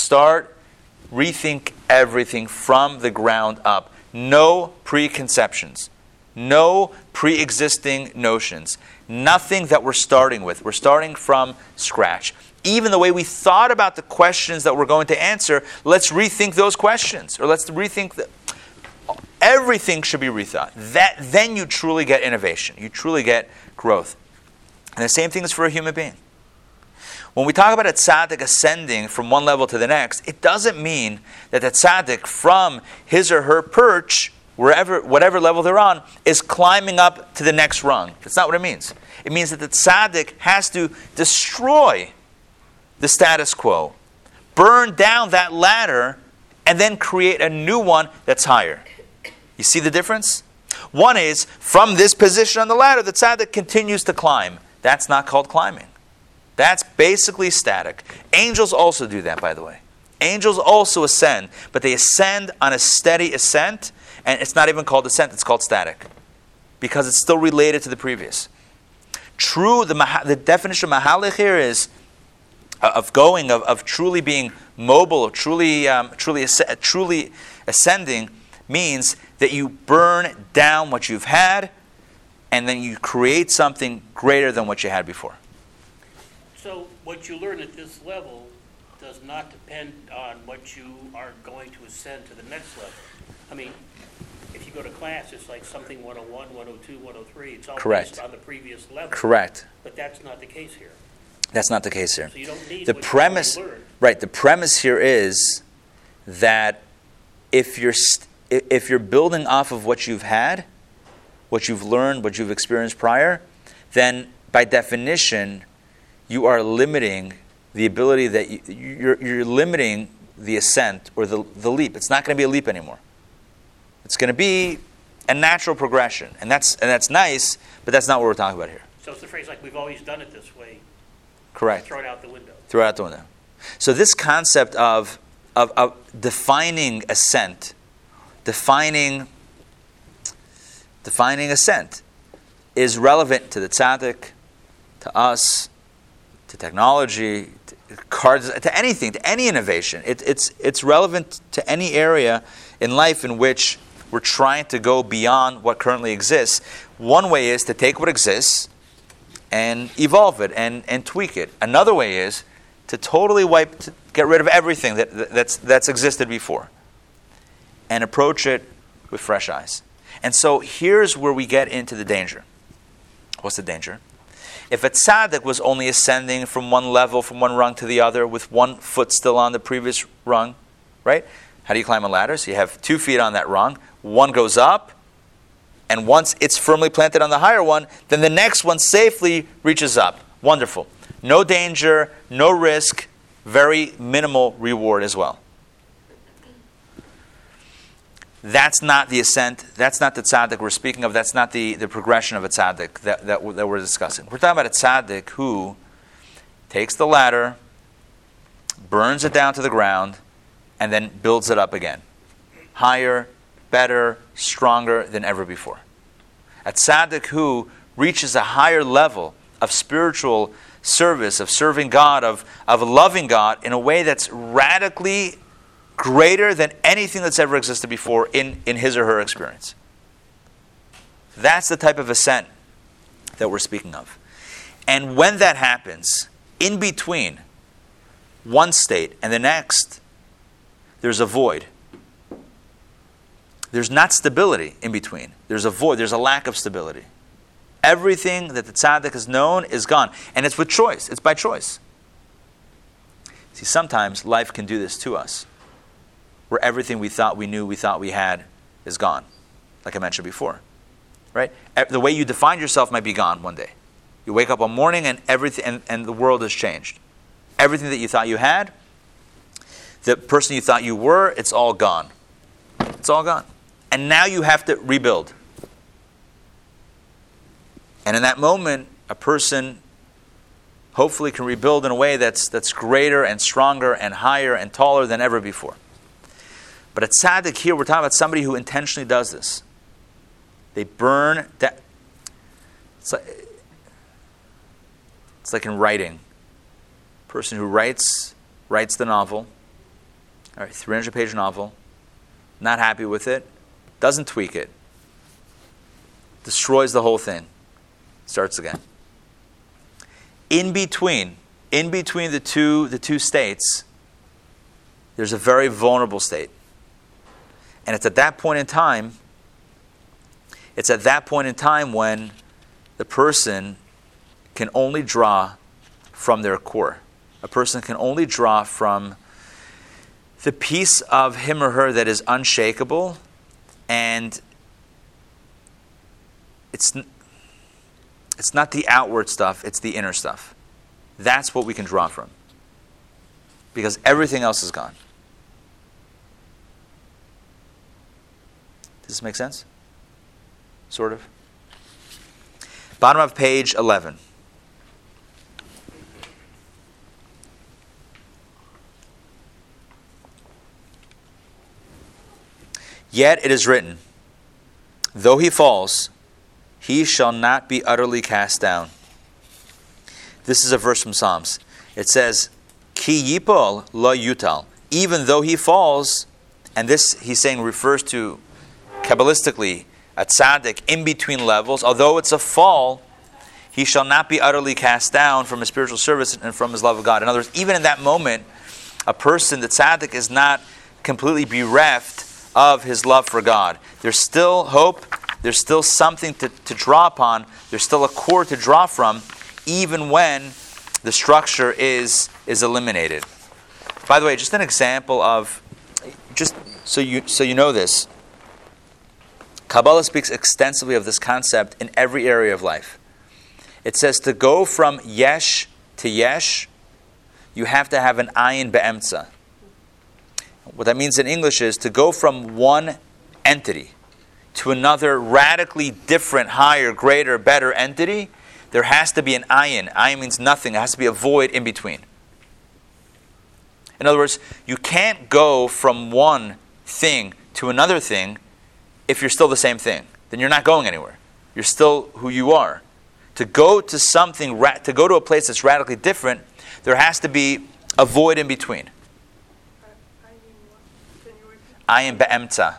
Rethink everything from the ground up. No preconceptions. No pre-existing notions. Nothing that we're starting with. We're starting from scratch. Even the way we thought about the questions that we're going to answer, let's rethink those questions. Or let's rethink everything should be rethought. Then you truly get innovation. You truly get growth. And the same thing is for a human being. When we talk about a tzaddik ascending from one level to the next, it doesn't mean that the tzaddik from his or her perch, whatever level they're on, is climbing up to the next rung. That's not what it means. It means that the tzaddik has to destroy the status quo, burn down that ladder, and then create a new one that's higher. You see the difference? One is, from this position on the ladder, the tzaddik continues to climb. That's not called climbing. That's basically static. Angels also do that, by the way. Angels also ascend, but they ascend on a steady ascent, and it's not even called ascent, it's called static, because it's still related to the previous. The definition of mahalech here is of truly being mobile, of truly ascending, means that you burn down what you've had, and then you create something greater than what you had before. So what you learn at this level does not depend on what you are going to ascend to the next level. I mean, if you go to class, it's like something 101, 102, 103. It's all based on the previous level. Correct. But that's not the case here. That's not the case here. So you don't need the premise, right? The premise here is that if you're building off of what you've had, what you've learned, what you've experienced prior, then by definition, you are limiting the ability that you're limiting the ascent or the leap. It's not going to be a leap anymore. It's going to be a natural progression, and that's nice, but that's not what we're talking about here. So it's the phrase like we've always done it this way. Correct. Throw it out the window. Throw it out the window. So this concept of defining ascent, defining ascent, is relevant to the tzaddik, to us, to technology, to cards, to anything, to any innovation. It's relevant to any area in life in which we're trying to go beyond what currently exists. One way is to take what exists and evolve it and tweak it. Another way is to totally get rid of everything that's existed before and approach it with fresh eyes. And so here's where we get into the danger. What's the danger? If a tzaddik was only ascending from one level, from one rung to the other, with one foot still on the previous rung, right? How do you climb a ladder? So you have 2 feet on that rung. One goes up, and once it's firmly planted on the higher one, then the next one safely reaches up. Wonderful. No danger, no risk, very minimal reward as well. That's not the ascent. That's not the tzaddik we're speaking of. That's not the progression of a tzaddik that we're discussing. We're talking about a tzaddik who takes the ladder, burns it down to the ground, and then builds it up again. Higher, better, stronger than ever before. A tzaddik who reaches a higher level of spiritual service, of serving God, of loving God in a way that's radically greater than anything that's ever existed before in his or her experience. That's the type of ascent that we're speaking of. And when that happens, in between one state and the next, there's a void. There's not stability in between. There's a void. There's a lack of stability. Everything that the tzaddik has known is gone. And it's with choice. It's by choice. See, sometimes life can do this to us, where everything we thought we knew, we thought we had, is gone. Like I mentioned before. Right? The way you defined yourself might be gone one day. You wake up one morning and everything and the world has changed. Everything that you thought you had, the person you thought you were, it's all gone. It's all gone. And now you have to rebuild. And in that moment, a person hopefully can rebuild in a way that's greater and stronger and higher and taller than ever before. But at tzaddik here, we're talking about somebody who intentionally does this. They burn that. It's like in writing. A person who writes the novel, all right, 300-page novel, not happy with it, doesn't tweak it, destroys the whole thing, starts again. In between the two states, there's a very vulnerable state. And it's at that point in time when the person can only draw from their core. A person can only draw from the piece of him or her that is unshakable, and it's not the outward stuff, it's the inner stuff. That's what we can draw from. Because everything else is gone. Does this make sense? Sort of. Bottom of page 11. Yet it is written, though he falls, he shall not be utterly cast down. This is a verse from Psalms. It says, Ki yipol lo yutal. Even though he falls, and this, he's saying, refers to, Kabbalistically, a tzaddik in between levels. Although it's a fall, he shall not be utterly cast down from his spiritual service and from his love of God. In other words, even in that moment, a person, the tzaddik, is not completely bereft of his love for God. There's still hope. There's still something to draw upon. There's still a core to draw from, even when the structure is eliminated. By the way, just an example of, just so you know this, Kabbalah speaks extensively of this concept in every area of life. It says to go from yesh to yesh, you have to have an ayin be'emtza. What that means in English is to go from one entity to another radically different, higher, greater, better entity, there has to be an ayin. Ayin means nothing. There has to be a void in between. In other words, you can't go from one thing to another thing if you're still the same thing. Then you're not going anywhere. You're still who you are. To go to something, to go to a place that's radically different, there has to be a void in between. Ayin be'emtza.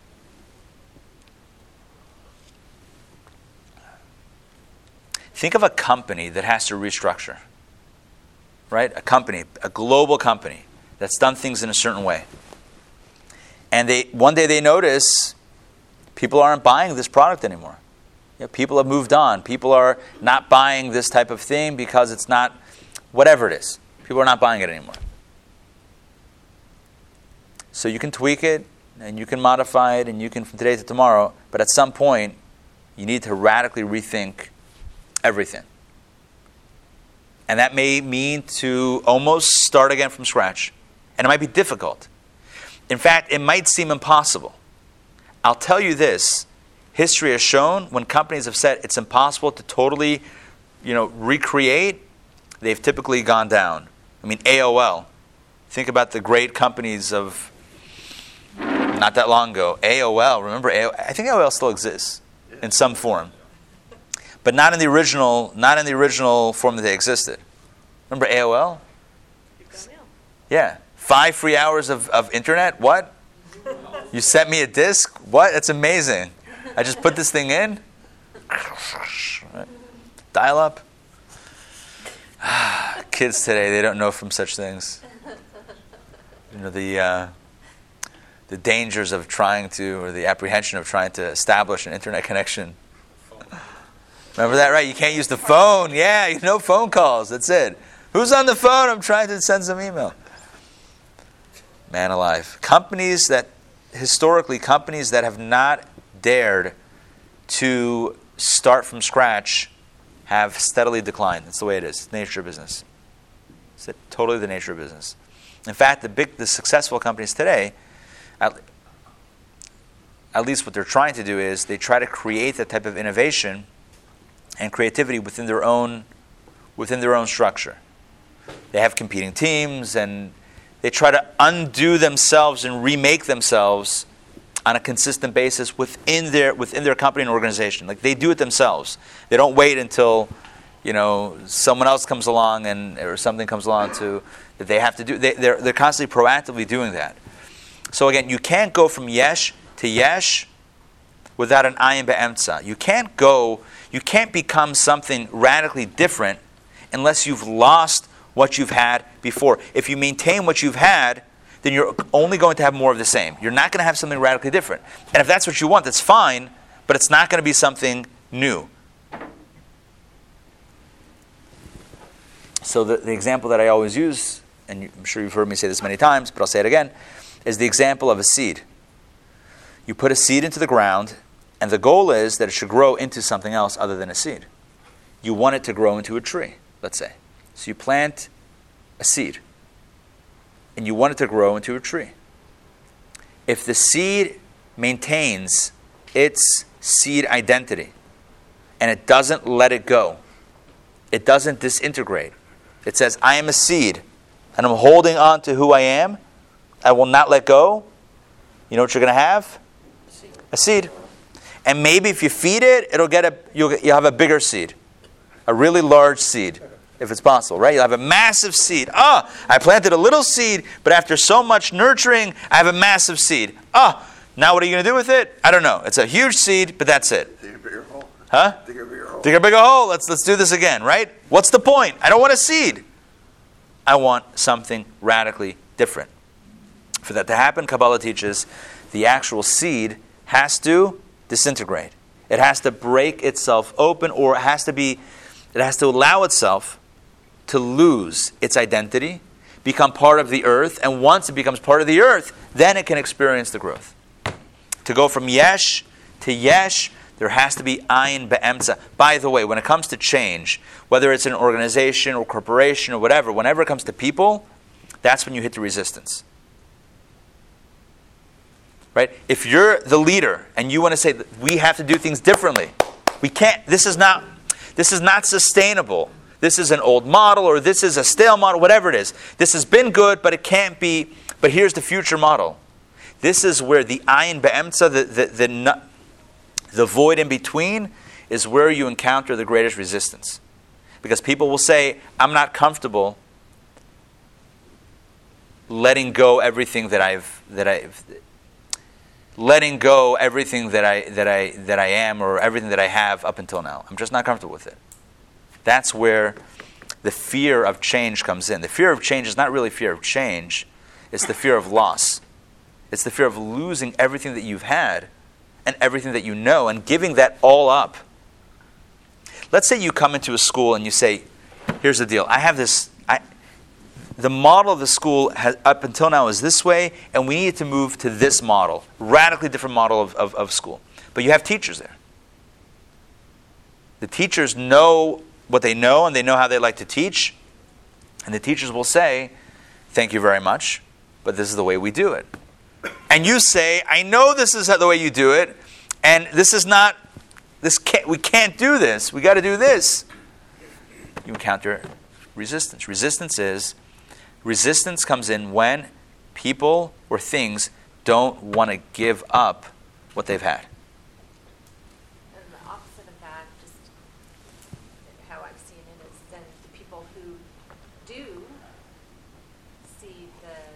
Think of a company that has to restructure. Right? A company, a global company that's done things in a certain way. And one day they notice people aren't buying this product anymore. People have moved on. People are not buying this type of thing because it's not, whatever it is. People are not buying it anymore. So you can tweak it, and you can modify it, and you can from today to tomorrow, but at some point, you need to radically rethink everything. And that may mean to almost start again from scratch. And it might be difficult. In fact, it might seem impossible. I'll tell you this. History has shown when companies have said it's impossible to totally, recreate, they've typically gone down. I mean, AOL. Think about the great companies of not that long ago. AOL, remember AOL? I think AOL still exists in some form. But not in the original form that they existed. Remember AOL? Yeah. 5 free hours of internet? What? You sent me a disc? What? That's amazing. I just put this thing in. Dial up. Kids today, they don't know from such things. The dangers of trying to, or the apprehension of trying to establish an internet connection. Remember that, right? You can't use the phone. Yeah, no phone calls. That's it. Who's on the phone? I'm trying to send some email. Man alive. Historically, companies that have not dared to start from scratch have steadily declined. That's the way it is. It's the nature of business. It's totally the nature of business. In fact, the successful companies today, at least what they're trying to do is they try to create that type of innovation and creativity within their own structure. They have competing teams, and they try to undo themselves and remake themselves on a consistent basis within their company and organization. Like, they do it themselves. They don't wait until someone else comes along or something comes along that they have to do. They're constantly proactively doing that. So again, you can't go from yesh to yesh without an ayin be'emtza. You can't become something radically different unless you've lost what you've had before. If you maintain what you've had, then you're only going to have more of the same. You're not going to have something radically different. And if that's what you want, that's fine, but it's not going to be something new. So the example that I always use, and I'm sure you've heard me say this many times, but I'll say it again, is the example of a seed. You put a seed into the ground, and the goal is that it should grow into something else other than a seed. You want it to grow into a tree, let's say. So you plant a seed, and you want it to grow into a tree. If the seed maintains its seed identity, and it doesn't let it go, it doesn't disintegrate. It says, I am a seed, and I'm holding on to who I am. I will not let go. You know what you're going to have? A seed. And maybe if you feed it, you'll have a bigger seed. A really large seed, if it's possible, right? You'll have a massive seed. I planted a little seed, but after so much nurturing, I have a massive seed. Now what are you going to do with it? I don't know. It's a huge seed, but that's it. Dig a bigger hole. Huh? Dig a bigger hole. Dig a bigger hole. Let's do this again, right? What's the point? I don't want a seed. I want something radically different. For that to happen, Kabbalah teaches the actual seed has to disintegrate. It has to break itself open, or it has to allow itself to lose its identity, become part of the earth, and once it becomes part of the earth, then it can experience the growth. To go from yesh to yesh, there has to be ayin be'emtza. By the way, when it comes to change, whether it's an organization or corporation or whatever, whenever it comes to people, that's when you hit the resistance. Right? If you're the leader and you want to say that we have to do things differently, we can't. This is not sustainable. This is an old model, or this is a stale model, whatever it is. This has been good, but it can't be. But here's the future model. This is where the ayin be'emtza, the void in between, is where you encounter the greatest resistance, because people will say, "I'm not comfortable letting go everything letting go everything that I am, or everything that I have up until now. I'm just not comfortable with it." That's where the fear of change comes in. The fear of change is not really fear of change. It's the fear of loss. It's the fear of losing everything that you've had and everything that you know and giving that all up. Let's say you come into a school and you say, here's the deal. I have this... The model of the school up until now is this way, and we need to move to this model, radically different model of school. But you have teachers there. The teachers know what they know, and they know how they like to teach. And the teachers will say, thank you very much, but this is the way we do it. And you say, I know this is the way you do it, and we can't do this. We got to do this. You encounter resistance. Resistance comes in when people or things don't want to give up what they've had. And the opposite of that, just how I've seen it, is then the people who do see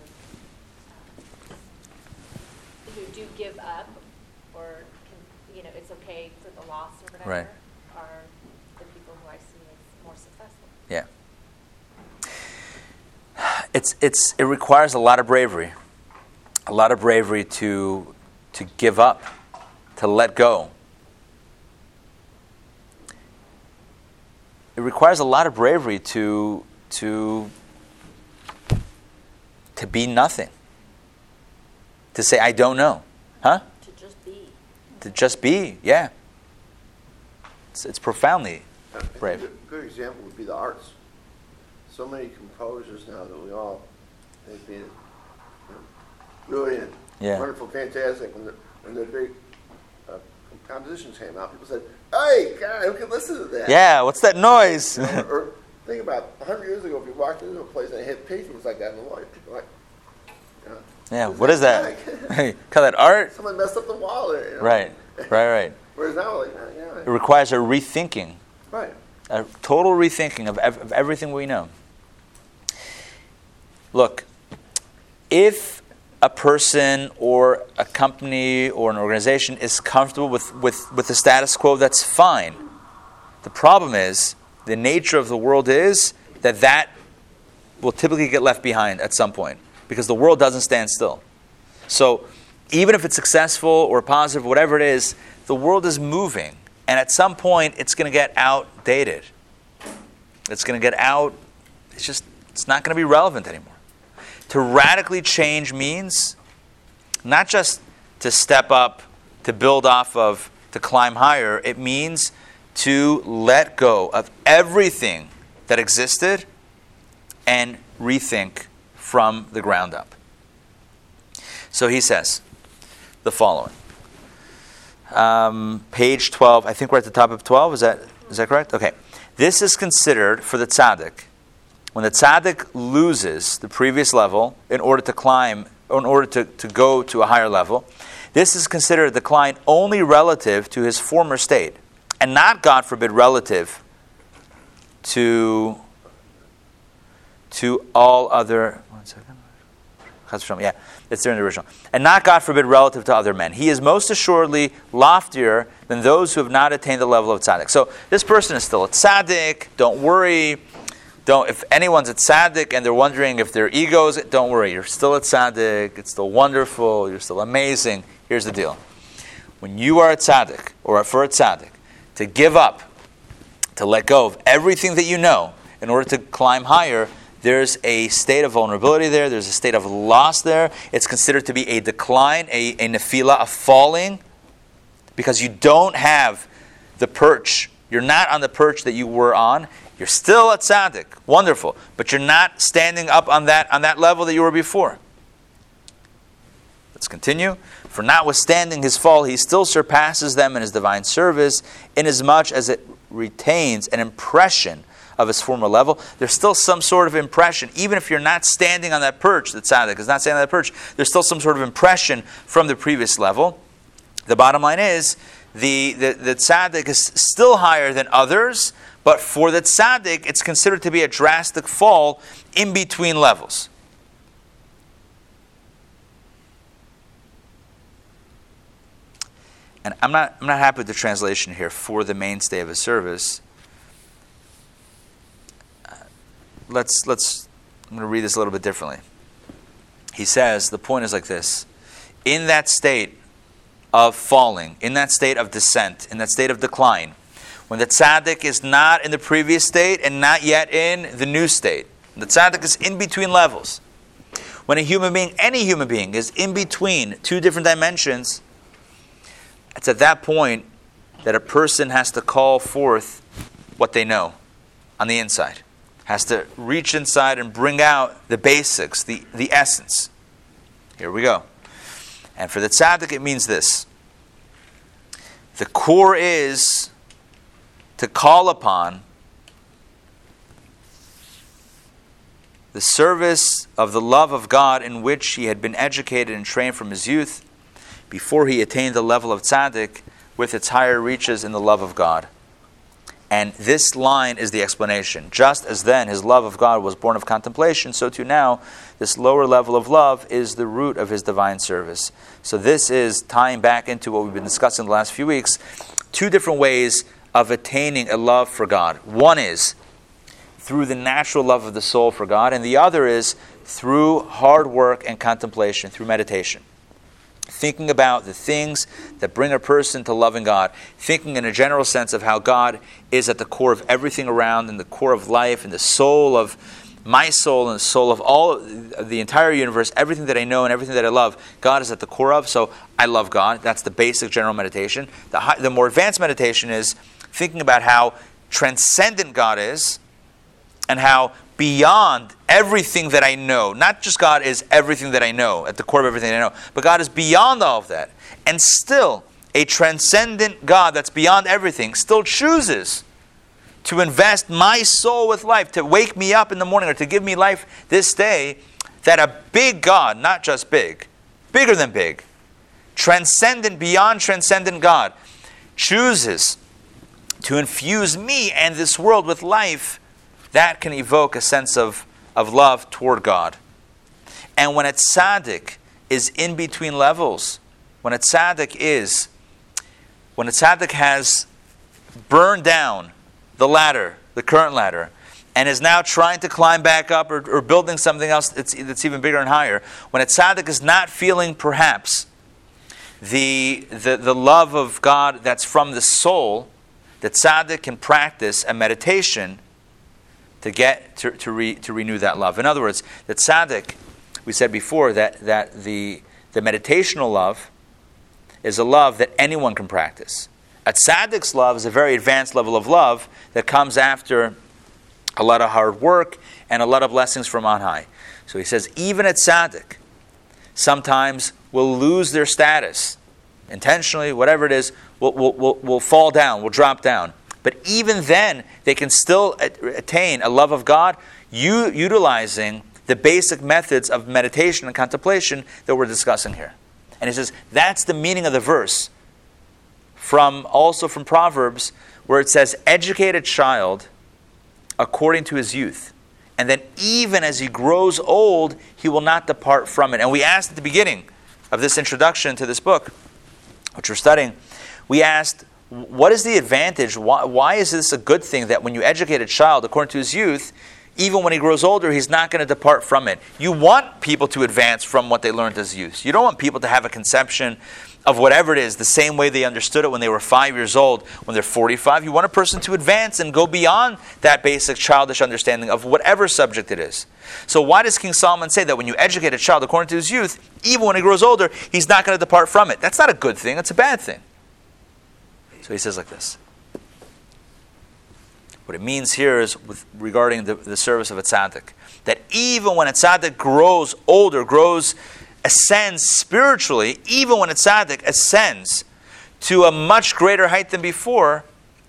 who do give up, or it's okay for the loss or whatever, Right. are the people who I see as more successful. Yeah. It requires a lot of bravery. A lot of bravery to give up, to let go. It requires a lot of bravery to be nothing. To say, I don't know. Huh? To just be. To just be, yeah. It's profoundly brave. A good example would be the arts. So many composers now that we all think being brilliant, wonderful, fantastic. When the big compositions came out, people said, "Hey, God, who can listen to that?" Yeah, what's that noise? or think about 100 years ago, if you walked into a place and it had paintings like that in the wall, people were like, yeah, what is that? Hey, call that art? Someone messed up the wall there. Right. Whereas now, like, It requires a rethinking. Right. A total rethinking of everything we know. Look, if a person or a company or an organization is comfortable with the status quo, that's fine. The problem is, the nature of the world is that will typically get left behind at some point, because the world doesn't stand still. So even if it's successful or positive, whatever it is, the world is moving. And at some point, it's going to get outdated. It's going to get out. It's not going to be relevant anymore. To radically change means not just to step up, to build off of, to climb higher. It means to let go of everything that existed and rethink from the ground up. So he says the following. Page 12, I think we're at the top of 12, is that correct? Okay. This is considered for the tzaddik. When the tzaddik loses the previous level in order to go to a higher level, this is considered a decline only relative to his former state, and not, God forbid, relative to all other... One second. Yeah, it's there in the original. And not, God forbid, relative to other men. He is most assuredly loftier than those who have not attained the level of tzaddik. So this person is still a tzaddik. Don't worry. If anyone's a tzaddik and they're wondering if their egos, don't worry. You're still a tzaddik. It's still wonderful. You're still amazing. Here's the deal. When you are a tzaddik, or for a tzaddik, to give up, to let go of everything that you know in order to climb higher, there's a state of vulnerability there. There's a state of loss there. It's considered to be a decline, a nefila, a falling, because you don't have the perch. You're not on the perch that you were on. You're still a tzaddik, wonderful, but you're not standing up on that level that you were before. Let's continue. For notwithstanding his fall, he still surpasses them in his divine service, inasmuch as it retains an impression of his former level. There's still some sort of impression, even if you're not standing on that perch, the tzaddik is not standing on that perch, there's still some sort of impression from the previous level. The bottom line is, the tzaddik is still higher than others, but for the tzaddik, it's considered to be a drastic fall in between levels. And I'm not happy with the translation here, for the mainstay of his service. I'm going to read this a little bit differently. He says, the point is like this. In that state of falling, in that state of descent, in that state of decline, when the tzaddik is not in the previous state and not yet in the new state, the tzaddik is in between levels. When a human being, any human being, is in between two different dimensions, it's at that point that a person has to call forth what they know. on the inside. Has to reach inside and bring out the basics, the essence. Here we go. And for the tzaddik, it means this. The core is to call upon the service of the love of God in which he had been educated and trained from his youth before he attained the level of tzaddik with its higher reaches in the love of God. And this line is the explanation. Just as then his love of God was born of contemplation, so too now this lower level of love is the root of his divine service. So this is tying back into what we've been discussing the last few weeks, two different ways of attaining a love for God. One is through the natural love of the soul for God, and the other is through hard work and contemplation, through meditation. Thinking about the things that bring a person to loving God, thinking in a general sense of how God is at the core of everything around, and the core of life, and the soul of my soul, and the soul of all the entire universe, everything that I know and everything that I love, God is at the core of. So I love God. That's the basic general meditation. The more advanced meditation is thinking about how transcendent God is, and how beyond everything that I know, not just God is everything that I know, at the core of everything I know, but God is beyond all of that. And still, a transcendent God that's beyond everything still chooses to invest my soul with life, to wake me up in the morning, or to give me life this day, that a big God, not just big, bigger than big, transcendent, beyond transcendent God, chooses to infuse me and this world with life, that can evoke a sense of love toward God. And when a tzaddik is in between levels, when a tzaddik has burned down the ladder, the current ladder, and is now trying to climb back up or building something else that's even bigger and higher, when a tzaddik is not feeling perhaps the love of God that's from the soul, the tzaddik can practice a meditation to get to renew that love. In other words, the tzaddik, we said before that the meditational love is a love that anyone can practice. A tzaddik's love is a very advanced level of love that comes after a lot of hard work and a lot of blessings from on high. So he says, even a tzaddik sometimes will lose their status, intentionally, whatever it is, will fall down, will drop down. But even then, they can still attain a love of God utilizing the basic methods of meditation and contemplation that we're discussing here. And he says, that's the meaning of the verse, also from Proverbs, where it says, educate a child according to his youth. And then even as he grows old, he will not depart from it. And we asked at the beginning of this introduction to this book, which we're studying, we asked, what is the advantage? Why is this a good thing that when you educate a child according to his youth, even when he grows older, he's not going to depart from it? You want people to advance from what they learned as youth. You don't want people to have a conception of whatever it is the same way they understood it when they were 5 years old, when they're 45. You want a person to advance and go beyond that basic childish understanding of whatever subject it is. So why does King Solomon say that when you educate a child according to his youth, even when he grows older, he's not going to depart from it? That's not a good thing. That's a bad thing. So he says like this. What it means here is regarding the service of a tzaddik, that even when a tzaddik grows older, ascends spiritually, even when a tzaddik ascends to a much greater height than before,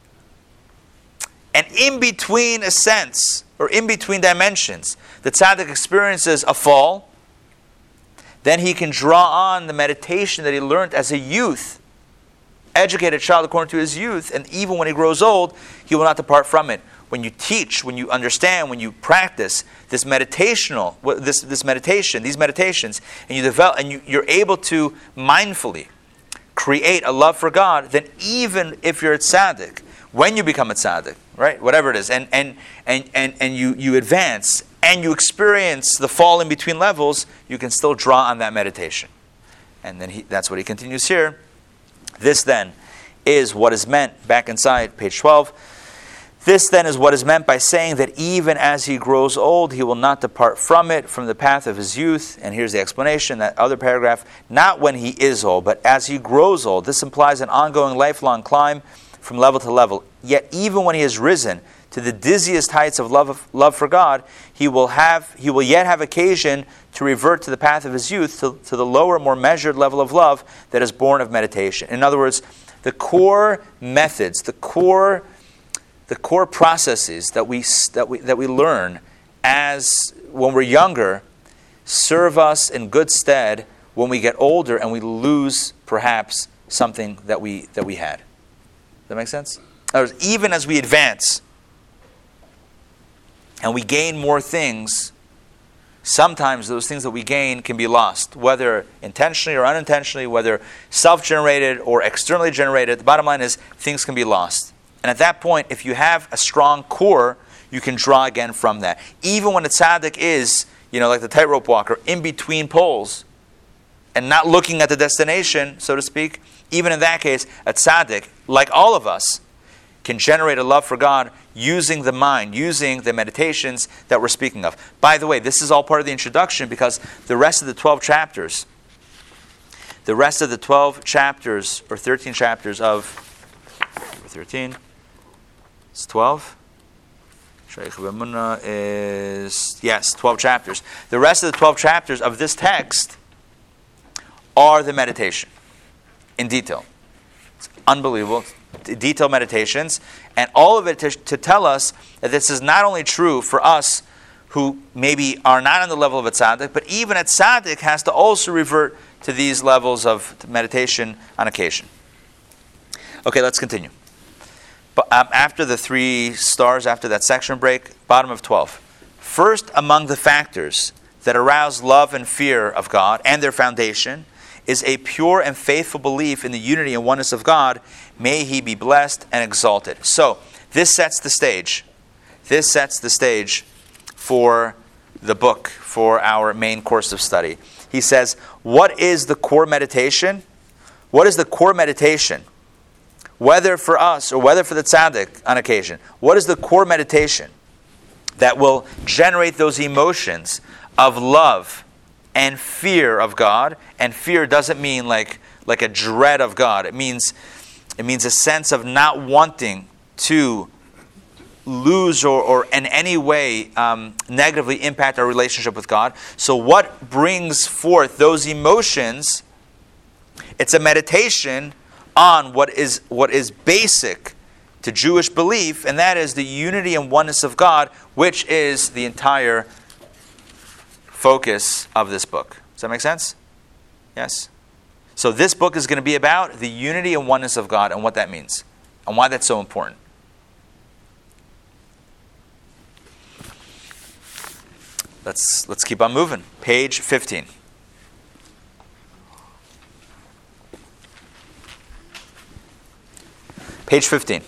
and in between ascents, or in between dimensions, the tzaddik experiences a fall, then he can draw on the meditation that he learned as a youth, educate a child according to his youth, and even when he grows old, he will not depart from it. When you teach, when you understand, when you practice this meditation, these meditations, and you develop, and you're able to mindfully create a love for God, then even if you're a tzaddik, when you become a tzaddik, right, whatever it is, and you advance and you experience the fall in between levels, you can still draw on that meditation. And then that's what he continues here. This then is what is meant, back inside, page 12. This then is what is meant by saying that even as he grows old, he will not depart from it, from the path of his youth. And here's the explanation, that other paragraph. Not when he is old, but as he grows old. This implies an ongoing lifelong climb from level to level. Yet even when he has risen to the dizziest heights of love for God, he will yet have occasion to revert to the path of his youth, to the lower, more measured level of love that is born of meditation. In other words, the core methods, the core processes that we learn as when we're younger serve us in good stead when we get older and we lose perhaps something that we had. Does that make sense? In other words, even as we advance and we gain more things, sometimes those things that we gain can be lost, whether intentionally or unintentionally, whether self-generated or externally generated. The bottom line is things can be lost. And at that point, if you have a strong core, you can draw again from that. Even when a tzaddik is, like the tightrope walker, in between poles and not looking at the destination, so to speak, even in that case, a tzaddik, like all of us, can generate a love for God using the mind, using the meditations that we're speaking of. By the way, this is all part of the introduction because the rest of the 12 chapters, or 13 chapters of 13, it's 12. Shaykh B'Emunah is, 12 chapters. The rest of the 12 chapters of this text are the meditation in detail. It's unbelievable. Detailed meditations, and all of it to tell us that this is not only true for us who maybe are not on the level of a tzaddik, but even a tzaddik has to also revert to these levels of meditation on occasion. Okay, let's continue. But after the 3 stars, after that section break, bottom of 12. First among the factors that arouse love and fear of God and their foundation is a pure and faithful belief in the unity and oneness of God. May He be blessed and exalted. So, this sets the stage. This sets the stage for the book, for our main course of study. He says, what is the core meditation? What is the core meditation? Whether for us or whether for the tzaddik on occasion, what is the core meditation that will generate those emotions of love and fear of God? And fear doesn't mean like a dread of God. It means a sense of not wanting to lose or in any way negatively impact our relationship with God. So what brings forth those emotions? It's a meditation on what is basic to Jewish belief, and that is the unity and oneness of God, which is the entire focus of this book. Does that make sense? Yes? So this book is going to be about the unity and oneness of God and what that means and why that's so important. Let's keep on moving. Page 15. Page 15.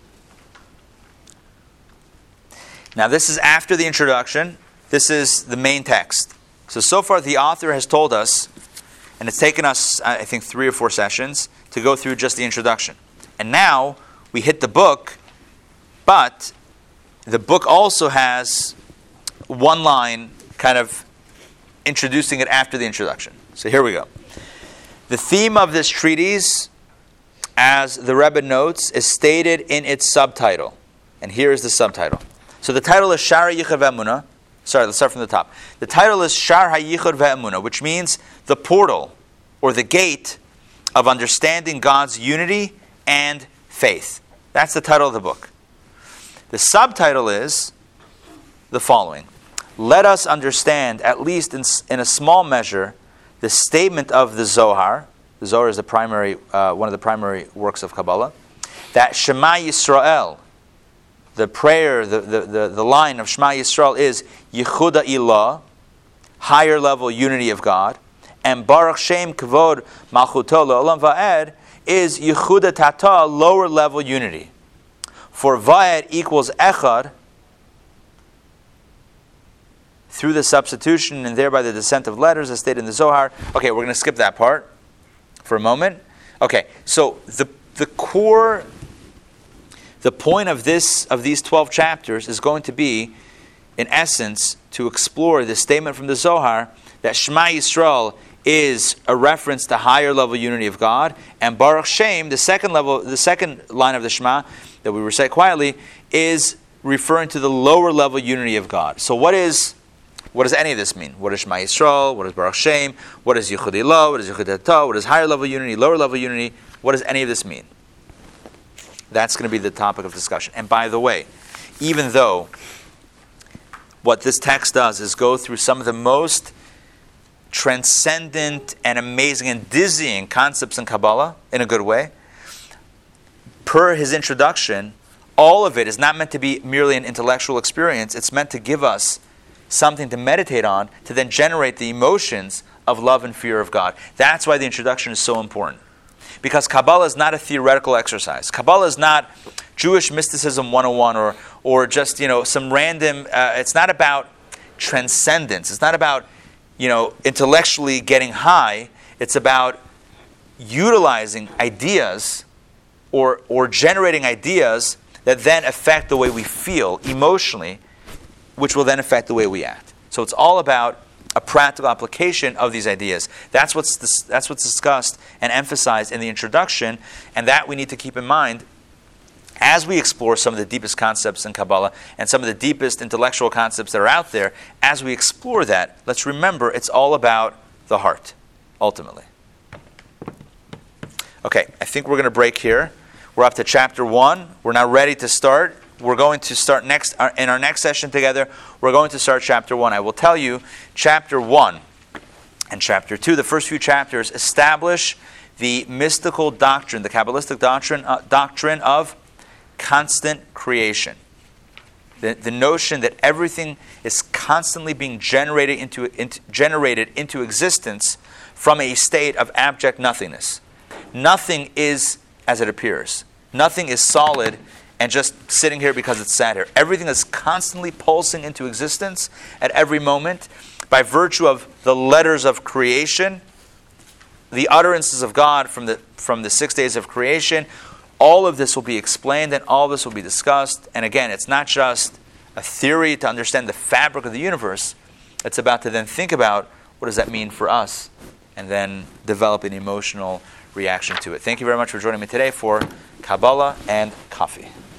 Now this is after the introduction. This is the main text. So far the author has told us, and it's taken us, I think, 3 or 4 sessions to go through just the introduction. And now we hit the book, but the book also has one line kind of introducing it after the introduction. So here we go. The theme of this treatise, as the Rebbe notes, is stated in its subtitle. And here is the subtitle. So the title is Shar HaYichud VeEmunah. Sorry, let's start from the top. The title is Shar HaYichud VeEmunah, which means the portal or the gate of understanding God's unity and faith. That's the title of the book. The subtitle is the following. Let us understand, at least in a small measure, the statement of the Zohar. The Zohar is the primary, one of the primary works of Kabbalah. That Shema Yisrael, the prayer, the line of Shema Yisrael is Yehuda Ilah, higher level unity of God, and Baruch Shem Kavod Malchuto Le'olam Va'ed is Yehuda Tata, lower level unity. For Va'ed equals Echad, through the substitution and thereby the descent of letters as stated in the Zohar. Okay, we're going to skip that part for a moment. Okay, so the core, the point of these 12 chapters is going to be, in essence, to explore the statement from the Zohar that Shema Yisrael is a reference to higher level unity of God, and Baruch Shem, the second line of the Shema that we recite quietly, is referring to the lower level unity of God. So what does any of this mean? What is Shema Yisrael? What is Baruch Shem? What is Yichud Elo? What is Yichud Hato? What is higher level unity, lower level unity? What does any of this mean? That's going to be the topic of discussion. And by the way, even though what this text does is go through some of the most transcendent and amazing and dizzying concepts in Kabbalah, in a good way, per his introduction, all of it is not meant to be merely an intellectual experience. It's meant to give us something to meditate on, to then generate the emotions of love and fear of God. That's why the introduction is so important. Because Kabbalah is not a theoretical exercise. Kabbalah is not Jewish mysticism 101 or just, some random, it's not about transcendence. It's not about, intellectually getting high. It's about utilizing ideas or generating ideas that then affect the way we feel emotionally, which will then affect the way we act. So it's all about a practical application of these ideas. That's what's discussed and emphasized in the introduction, and that we need to keep in mind as we explore some of the deepest concepts in Kabbalah and some of the deepest intellectual concepts that are out there. As we explore that, let's remember it's all about the heart, ultimately. Okay, I think we're going to break here. We're up to chapter 1. We're now ready to start. We're going to start next in our next session together. We're going to start chapter 1. I will tell you, chapter 1 and chapter 2, the first few chapters, establish the mystical doctrine, the Kabbalistic doctrine of constant creation. The notion that everything is constantly being generated into existence from a state of abject nothingness. Nothing is as it appears. Nothing is solid and just sitting here because it's sat here. Everything is constantly pulsing into existence at every moment by virtue of the letters of creation, the utterances of God from the 6 days of creation. All of this will be explained and all of this will be discussed. And again, it's not just a theory to understand the fabric of the universe. It's about to then think about what does that mean for us and then develop an emotional reaction to it. Thank you very much for joining me today for Kabbalah and Coffee.